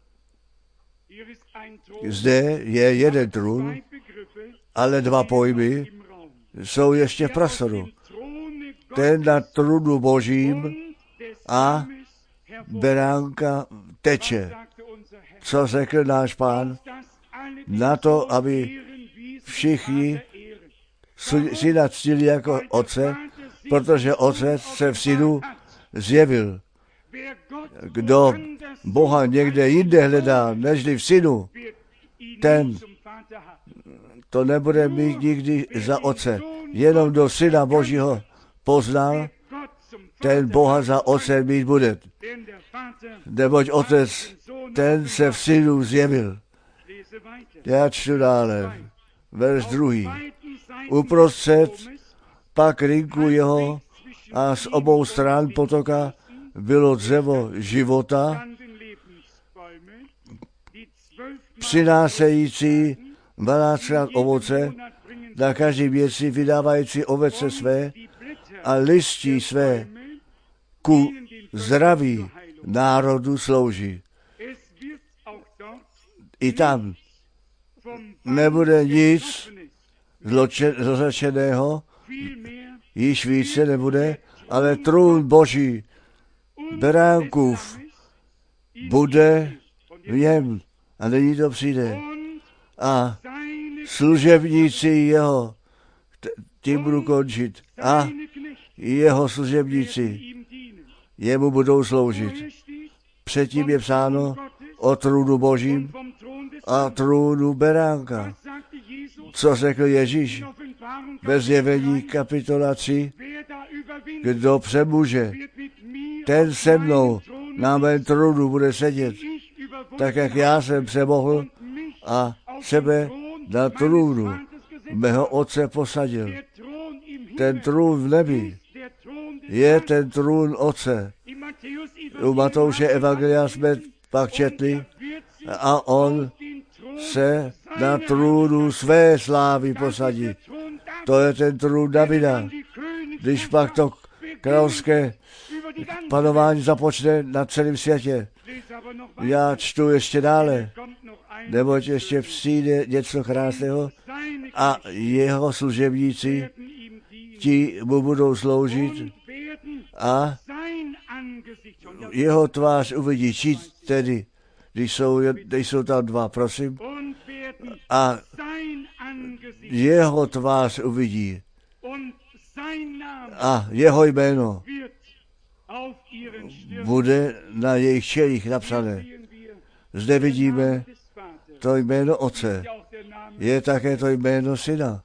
Zde je jeden trůn, ale dva pojmy jsou ještě v prostoru. Ten na trůnu Božím a beránka teče. co řekl náš Pán, na to, aby všichni syna ctili jako otce, protože otec se v synu zjevil. Kdo Boha někde jinde hledá, nežli v synu, ten to nebude mít nikdy za otce. Jenom do syna Božího poznal, ten Boha za otce mít bude. Neboť otec, ten se v synu zjevil. Já čtu dále. Verš druhý. Uprostřed pak rynku jeho a z obou stran potoka bylo dřevo života, přinášející dvanáctkrát ovoce, na každý měsíc vydávající ovoce své a listí své ku zdraví národu slouží. I tam nebude nic zločeného, již více nebude, ale trůn Boží, beránkův, bude v něm a není to přijde. A služebníci jeho, tím budu končit, a jeho služebníci jemu budou sloužit. Předtím je psáno o trůnu Božím a trůnu beránka. Co řekl Ježíš ve Zjevení kapitola tři? Kdo přemůže, ten se mnou na mém trůnu bude sedět, tak jak já jsem přemohl a sebe na trůnu mého otce posadil. Ten trůn v nebi je ten trůn otce. U Matouše evangelia jsme pak četli a on se na trůnu své slávy posadí. To je ten trůn Davida. Když pak to královské panování započne na celém světě. Já čtu ještě dále, neboť ještě přijde něco krásného a jeho služebníci ti mu budou sloužit a jeho tvář uvidí. Či tedy, když jsou, když jsou tam dva, prosím, a jeho tvář uvidí a jeho jméno bude na jejich čelích napsané. Zde vidíme to jméno Otce. Je také to jméno Syna.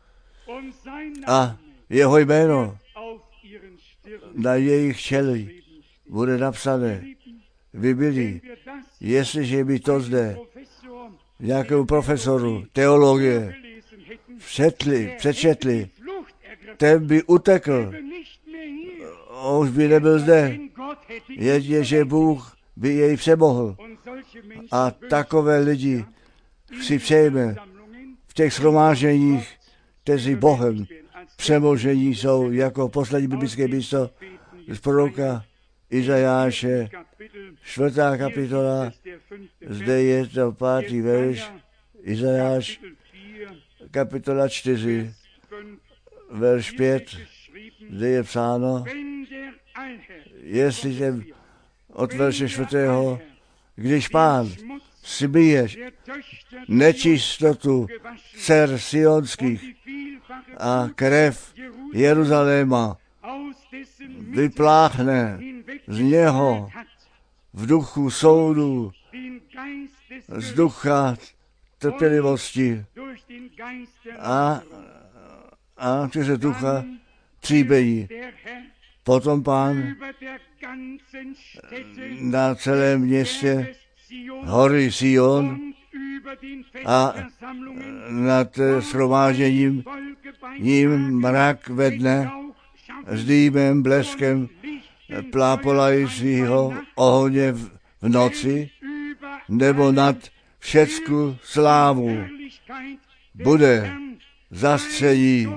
A jeho jméno na jejich čelích bude napsané. Vy byli, jestliže by to zde nějakému profesoru teologie přečetli, přečetli, ten by utekl. Už by nebyl zde. Jedině, že Bůh by jej přemohl. A takové lidi si přejeme v těch shromážděních, kteří Bohem přemožení jsou jako poslední biblické místo z proroka Izajáše, čtvrtá kapitola, zde je to pátý verš, Izajáš, kapitola čtyři, verš pět, zde je psáno, jestli jsem od verše čtvrtého, když Pán smíje nečistotu dcer sionských a krev Jeruzaléma vypláchne z něho v duchu soudu, z ducha trpělivosti a, a přes ducha tříbení. Potom Pán na celém městě hory Sion a nad shromážděním ním mrak ve dne s dýmem, bleskem plápolajícího ohně v, v noci, nebo nad všecku slávu bude zastření.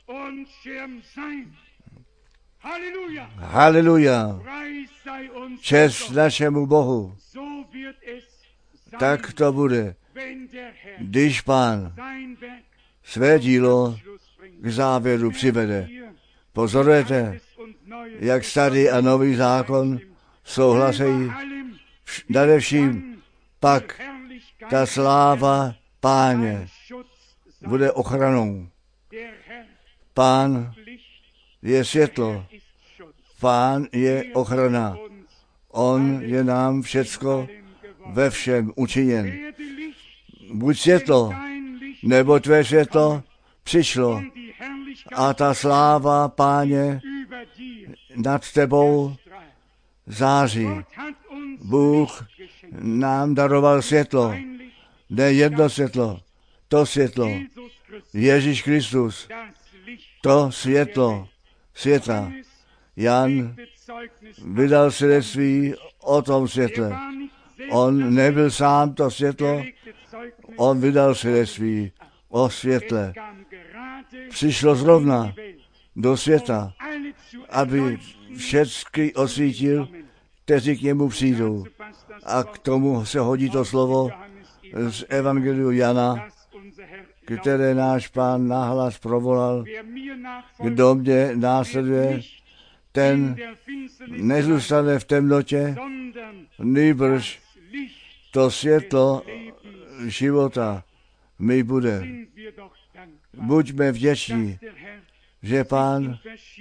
Haleluja! Čest našemu Bohu. Tak to bude, když Pán své dílo k závěru přivede. Pozorujete, jak starý a nový zákon souhlasejí nadevším pak ta sláva Páně bude ochranou. Pán je světlo, Pán je ochrana. On je nám všecko ve všem učiněn. Buď světlo, nebo tvé světlo přišlo a ta sláva Páně nad tebou září. Bůh nám daroval světlo, ne jedno světlo, to světlo, Ježíš Kristus, to světlo světa. Jan vydal svědectví o tom světle. On nebyl sám to světlo, on vydal svědectví o světle. Přišlo zrovna do světa, aby všechny osvítil, kteří k němu přijdou. A k tomu se hodí to slovo z Evangeliu Jana, které náš Pán nahlas provolal. Kdo mě následuje, ten nezůstane v temnotě, nýbrž to světlo života mi bude. Buďme vděční, že Pán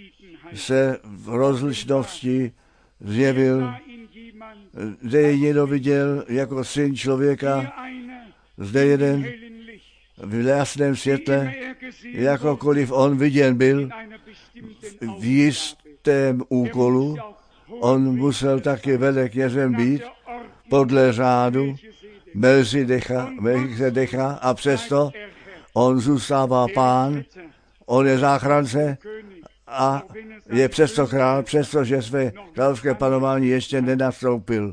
se v rozličnosti zjevil, zde je někdo viděl jako syn člověka, zde jeden v jasném světle, jakokoliv on viděn byl, v jistém úkolu, on musel taky veleknězem být, podle řádu Melchizedecha, Melchizedecha a přesto on zůstává Pán, on je záchránce a je přesto král, přestože své královské panování ještě nenastoupil.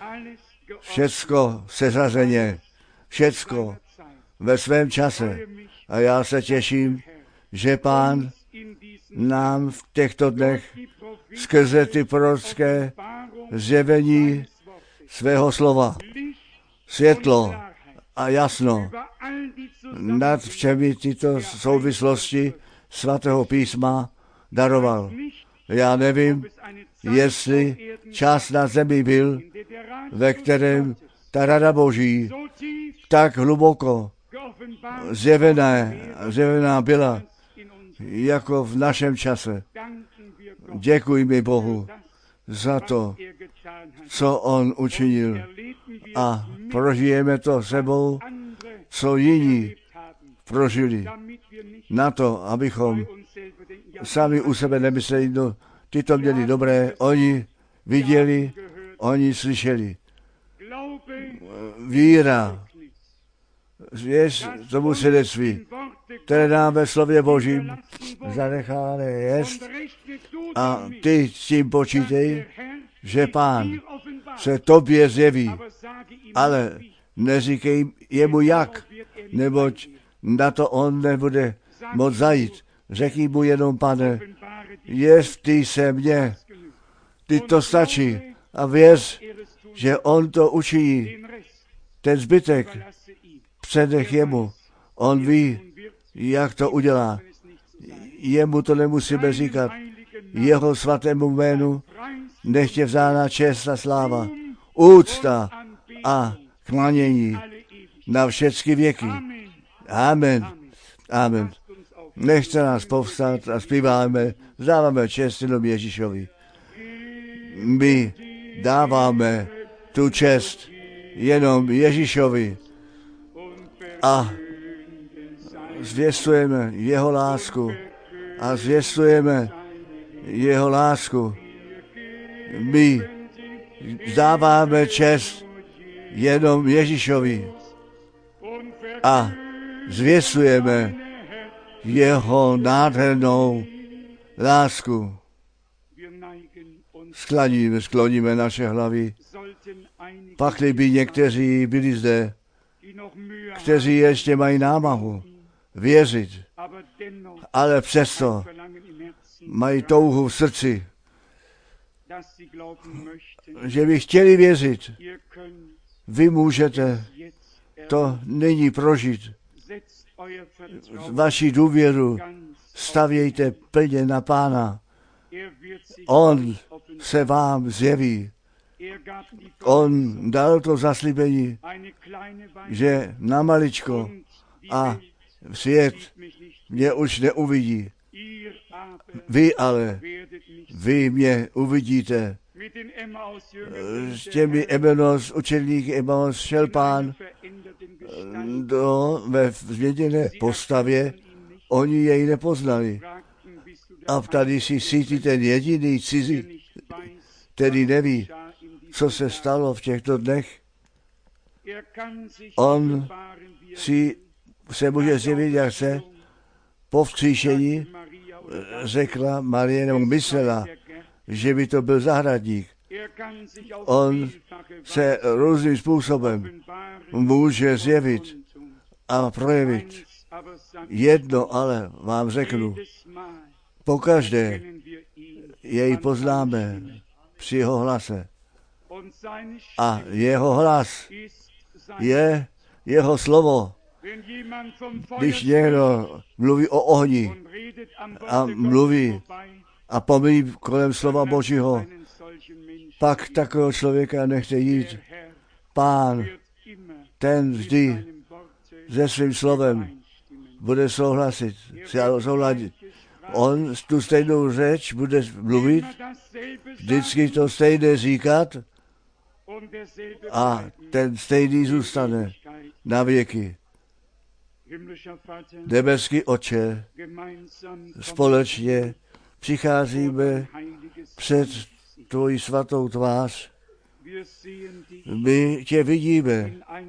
Všecko seřazeně, všecko ve svém čase. A já se těším, že Pán nám v těchto dnech skrze ty prorocké zjevení svého slova, světlo a jasno nad všemi tyto souvislosti svatého písma daroval. Já nevím, jestli čas na zemi byl, ve kterém ta rada Boží tak hluboko zjevená, zjevená byla, jako v našem čase. Děkuji mi Bohu za to, co on učinil. A prožijeme to sebou, co jiní prožili. Na to, abychom sami u sebe nemysleli, no, ty to měli dobré, oni viděli, oni slyšeli. Víra, věř tomu svědectví, které nám ve slově Božím zanecháno jest, a ty s tím počítej, že Pán se tobě zjeví, ale neříkej jemu jak, neboť na to on nebude moc zajít. Řekni mu jenom, Pane, jestli se mně, ty to stačí a věř, že on to učiní. Ten zbytek předech jemu. On ví, jak to udělá. Jemu to nemusíme říkat. Jeho svatému jménu nech je vzána čest a sláva, úcta a klanění na všechny věky. Amen. Amen. Nechte nás povstat a zpíváme, vzdáváme čest jenom Ježíšovi. My dáváme tu čest jenom Ježíšovi a zvěstujeme jeho lásku a zvěstujeme jeho lásku. My dáváme čest jenom Ježíšovi a zvěstujeme jeho nádhernou lásku. Sklaníme, skloníme naše hlavy. Pakli by někteří byli zde, kteří ještě mají námahu věřit, ale přesto mají touhu v srdci, že by chtěli věřit. Vy můžete to nyní prožít. Vaši důvěru stavějte plně na Pána. On se vám zjeví. On dal to zaslíbení, že na maličko a svět mě už neuvidí. Vy ale, vy mě uvidíte. S těmi Emaus, učedníky Emaus šel Pán do, ve změněné postavě, oni jej nepoznali. A tady si jsi ten jediný cizí, který neví, co se stalo v těchto dnech. On si se může zjevit, jak se po vzkříšení řekla Marie, nebo myslela, že by to byl zahradník. On se různým způsobem může zjevit a projevit. Jedno ale vám řeknu, pokaždé jej poznáme při jeho hlase. A jeho hlas je jeho slovo. Když někdo mluví o ohni a mluví a pomíjí kolem slova Božího, pak takového člověka nechte jít. Pán, ten vždy se svým slovem bude souhlasit, souhladit. On tu stejnou řeč bude mluvit, vždycky to stejné říkat a ten stejný zůstane na věky. Nebeský Otče, společně přicházíme před tvoji svatou tvář. My tě vidíme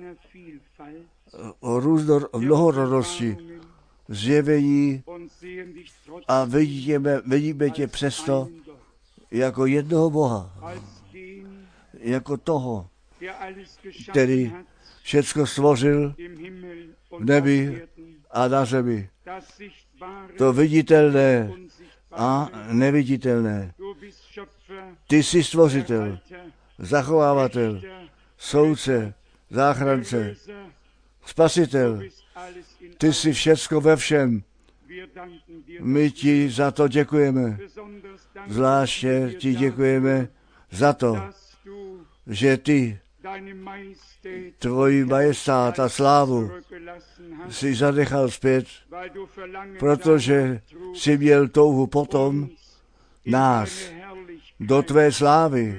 o různor, mnohorodosti, zjevení a vidíme, vidíme tě přesto jako jednoho Boha, jako toho, který všecko stvořil v nebi a na zemi. To viditelné a neviditelné. Ty jsi stvořitel, zachovávatel, soudce, záchrance, spasitel. Ty jsi všecko ve všem. My ti za to děkujeme. Zvláště ti děkujeme za to, že ty tvoji majestát a slávu si zanechal zpět, protože jsi měl touhu potom nás do tvé slávy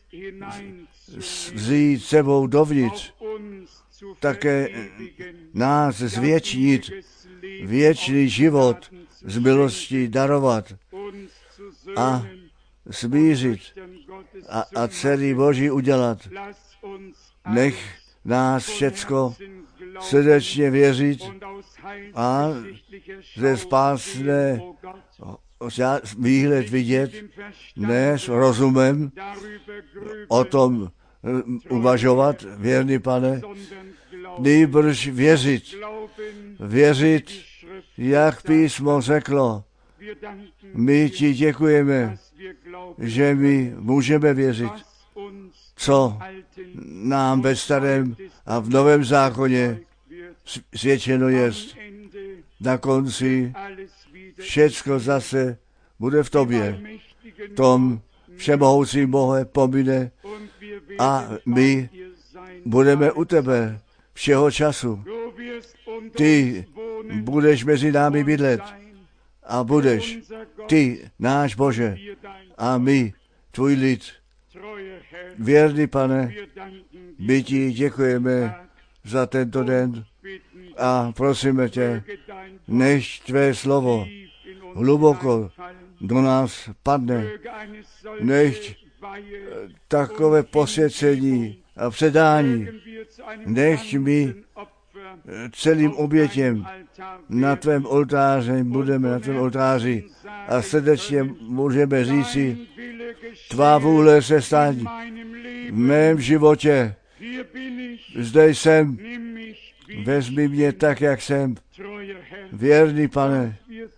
vzít sebou dovnitř, také nás zvětšnit, věčný život z milosti darovat a smířit a, a celý Boží udělat. Nech nás všecko srdečně věřit a ze spásné výhled vidět, ne s rozumem o tom uvažovat, věrný Pane, nýbrž věřit. Věřit, jak písmo řeklo. My ti děkujeme, že my můžeme věřit, co nám ve starém a v novém zákoně svědčeno jest. Na konci všecko zase bude v tobě. Tom všemohoucím Bohe pomine a my budeme u tebe všeho času. Ty budeš mezi námi bydlet a budeš ty, náš Bože, a my, tvůj lid. Věrný Pane, my ti děkujeme za tento den a prosíme tě, než tvé slovo hluboko do nás padne, než takové posvěcení a předání, nech mi celým obětěm na tvém oltáři, budeme na tvém oltáři a srdečně můžeme říci, tvá vůle se staň v mém životě. Zde jsem, vezmi mě tak, jak jsem. Věrný Pane,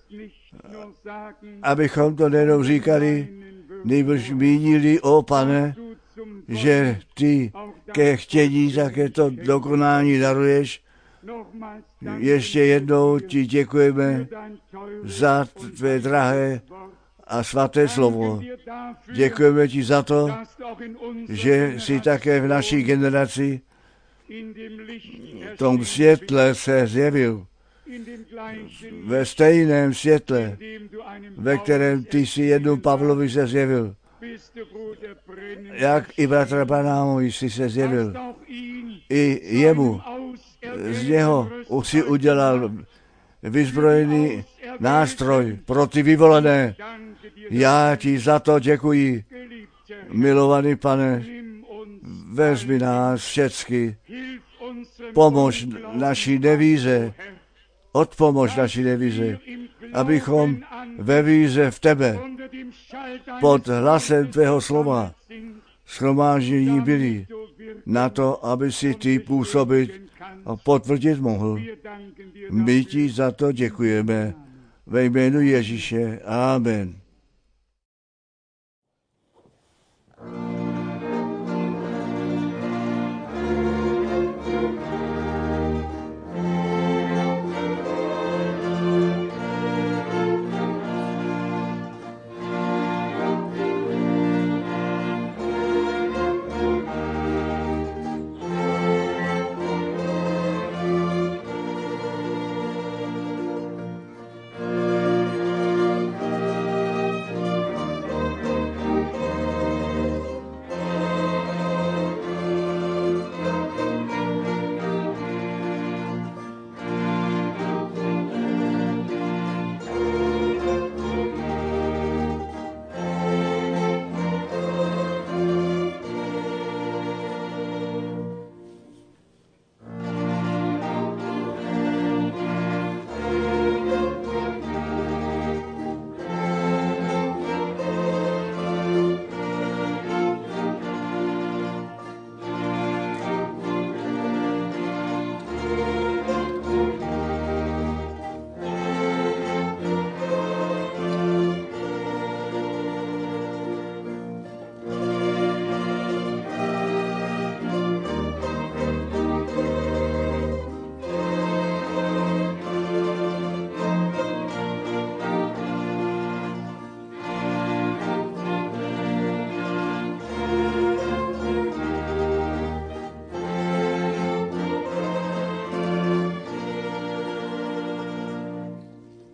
abychom to nejenom říkali, nejbrž mínili, o Pane, že ty ke chtění také to dokonání daruješ. Ještě jednou ti děkujeme za tvé drahé a svaté slovo. Děkujeme ti za to, že jsi také v naší generaci v tom světle se zjevil, ve stejném světle, ve kterém ty jsi jednou Pavlovi se zjevil, jak i bratra Branámovi jsi se zjevil. I jemu, z něho si udělal vyzbrojený nástroj pro ty vyvolené. Já ti za to děkuji, milovaný Pane, vezmi nás všecky, pomož naší devíze, odpomož naší devíze, abychom ve víze v tebe, pod hlasem tvého slova, shromáždění byli, na to, aby si ty působit a potvrdit mohl. My ti za to děkujeme. Ve jménu Ježíše. Amen.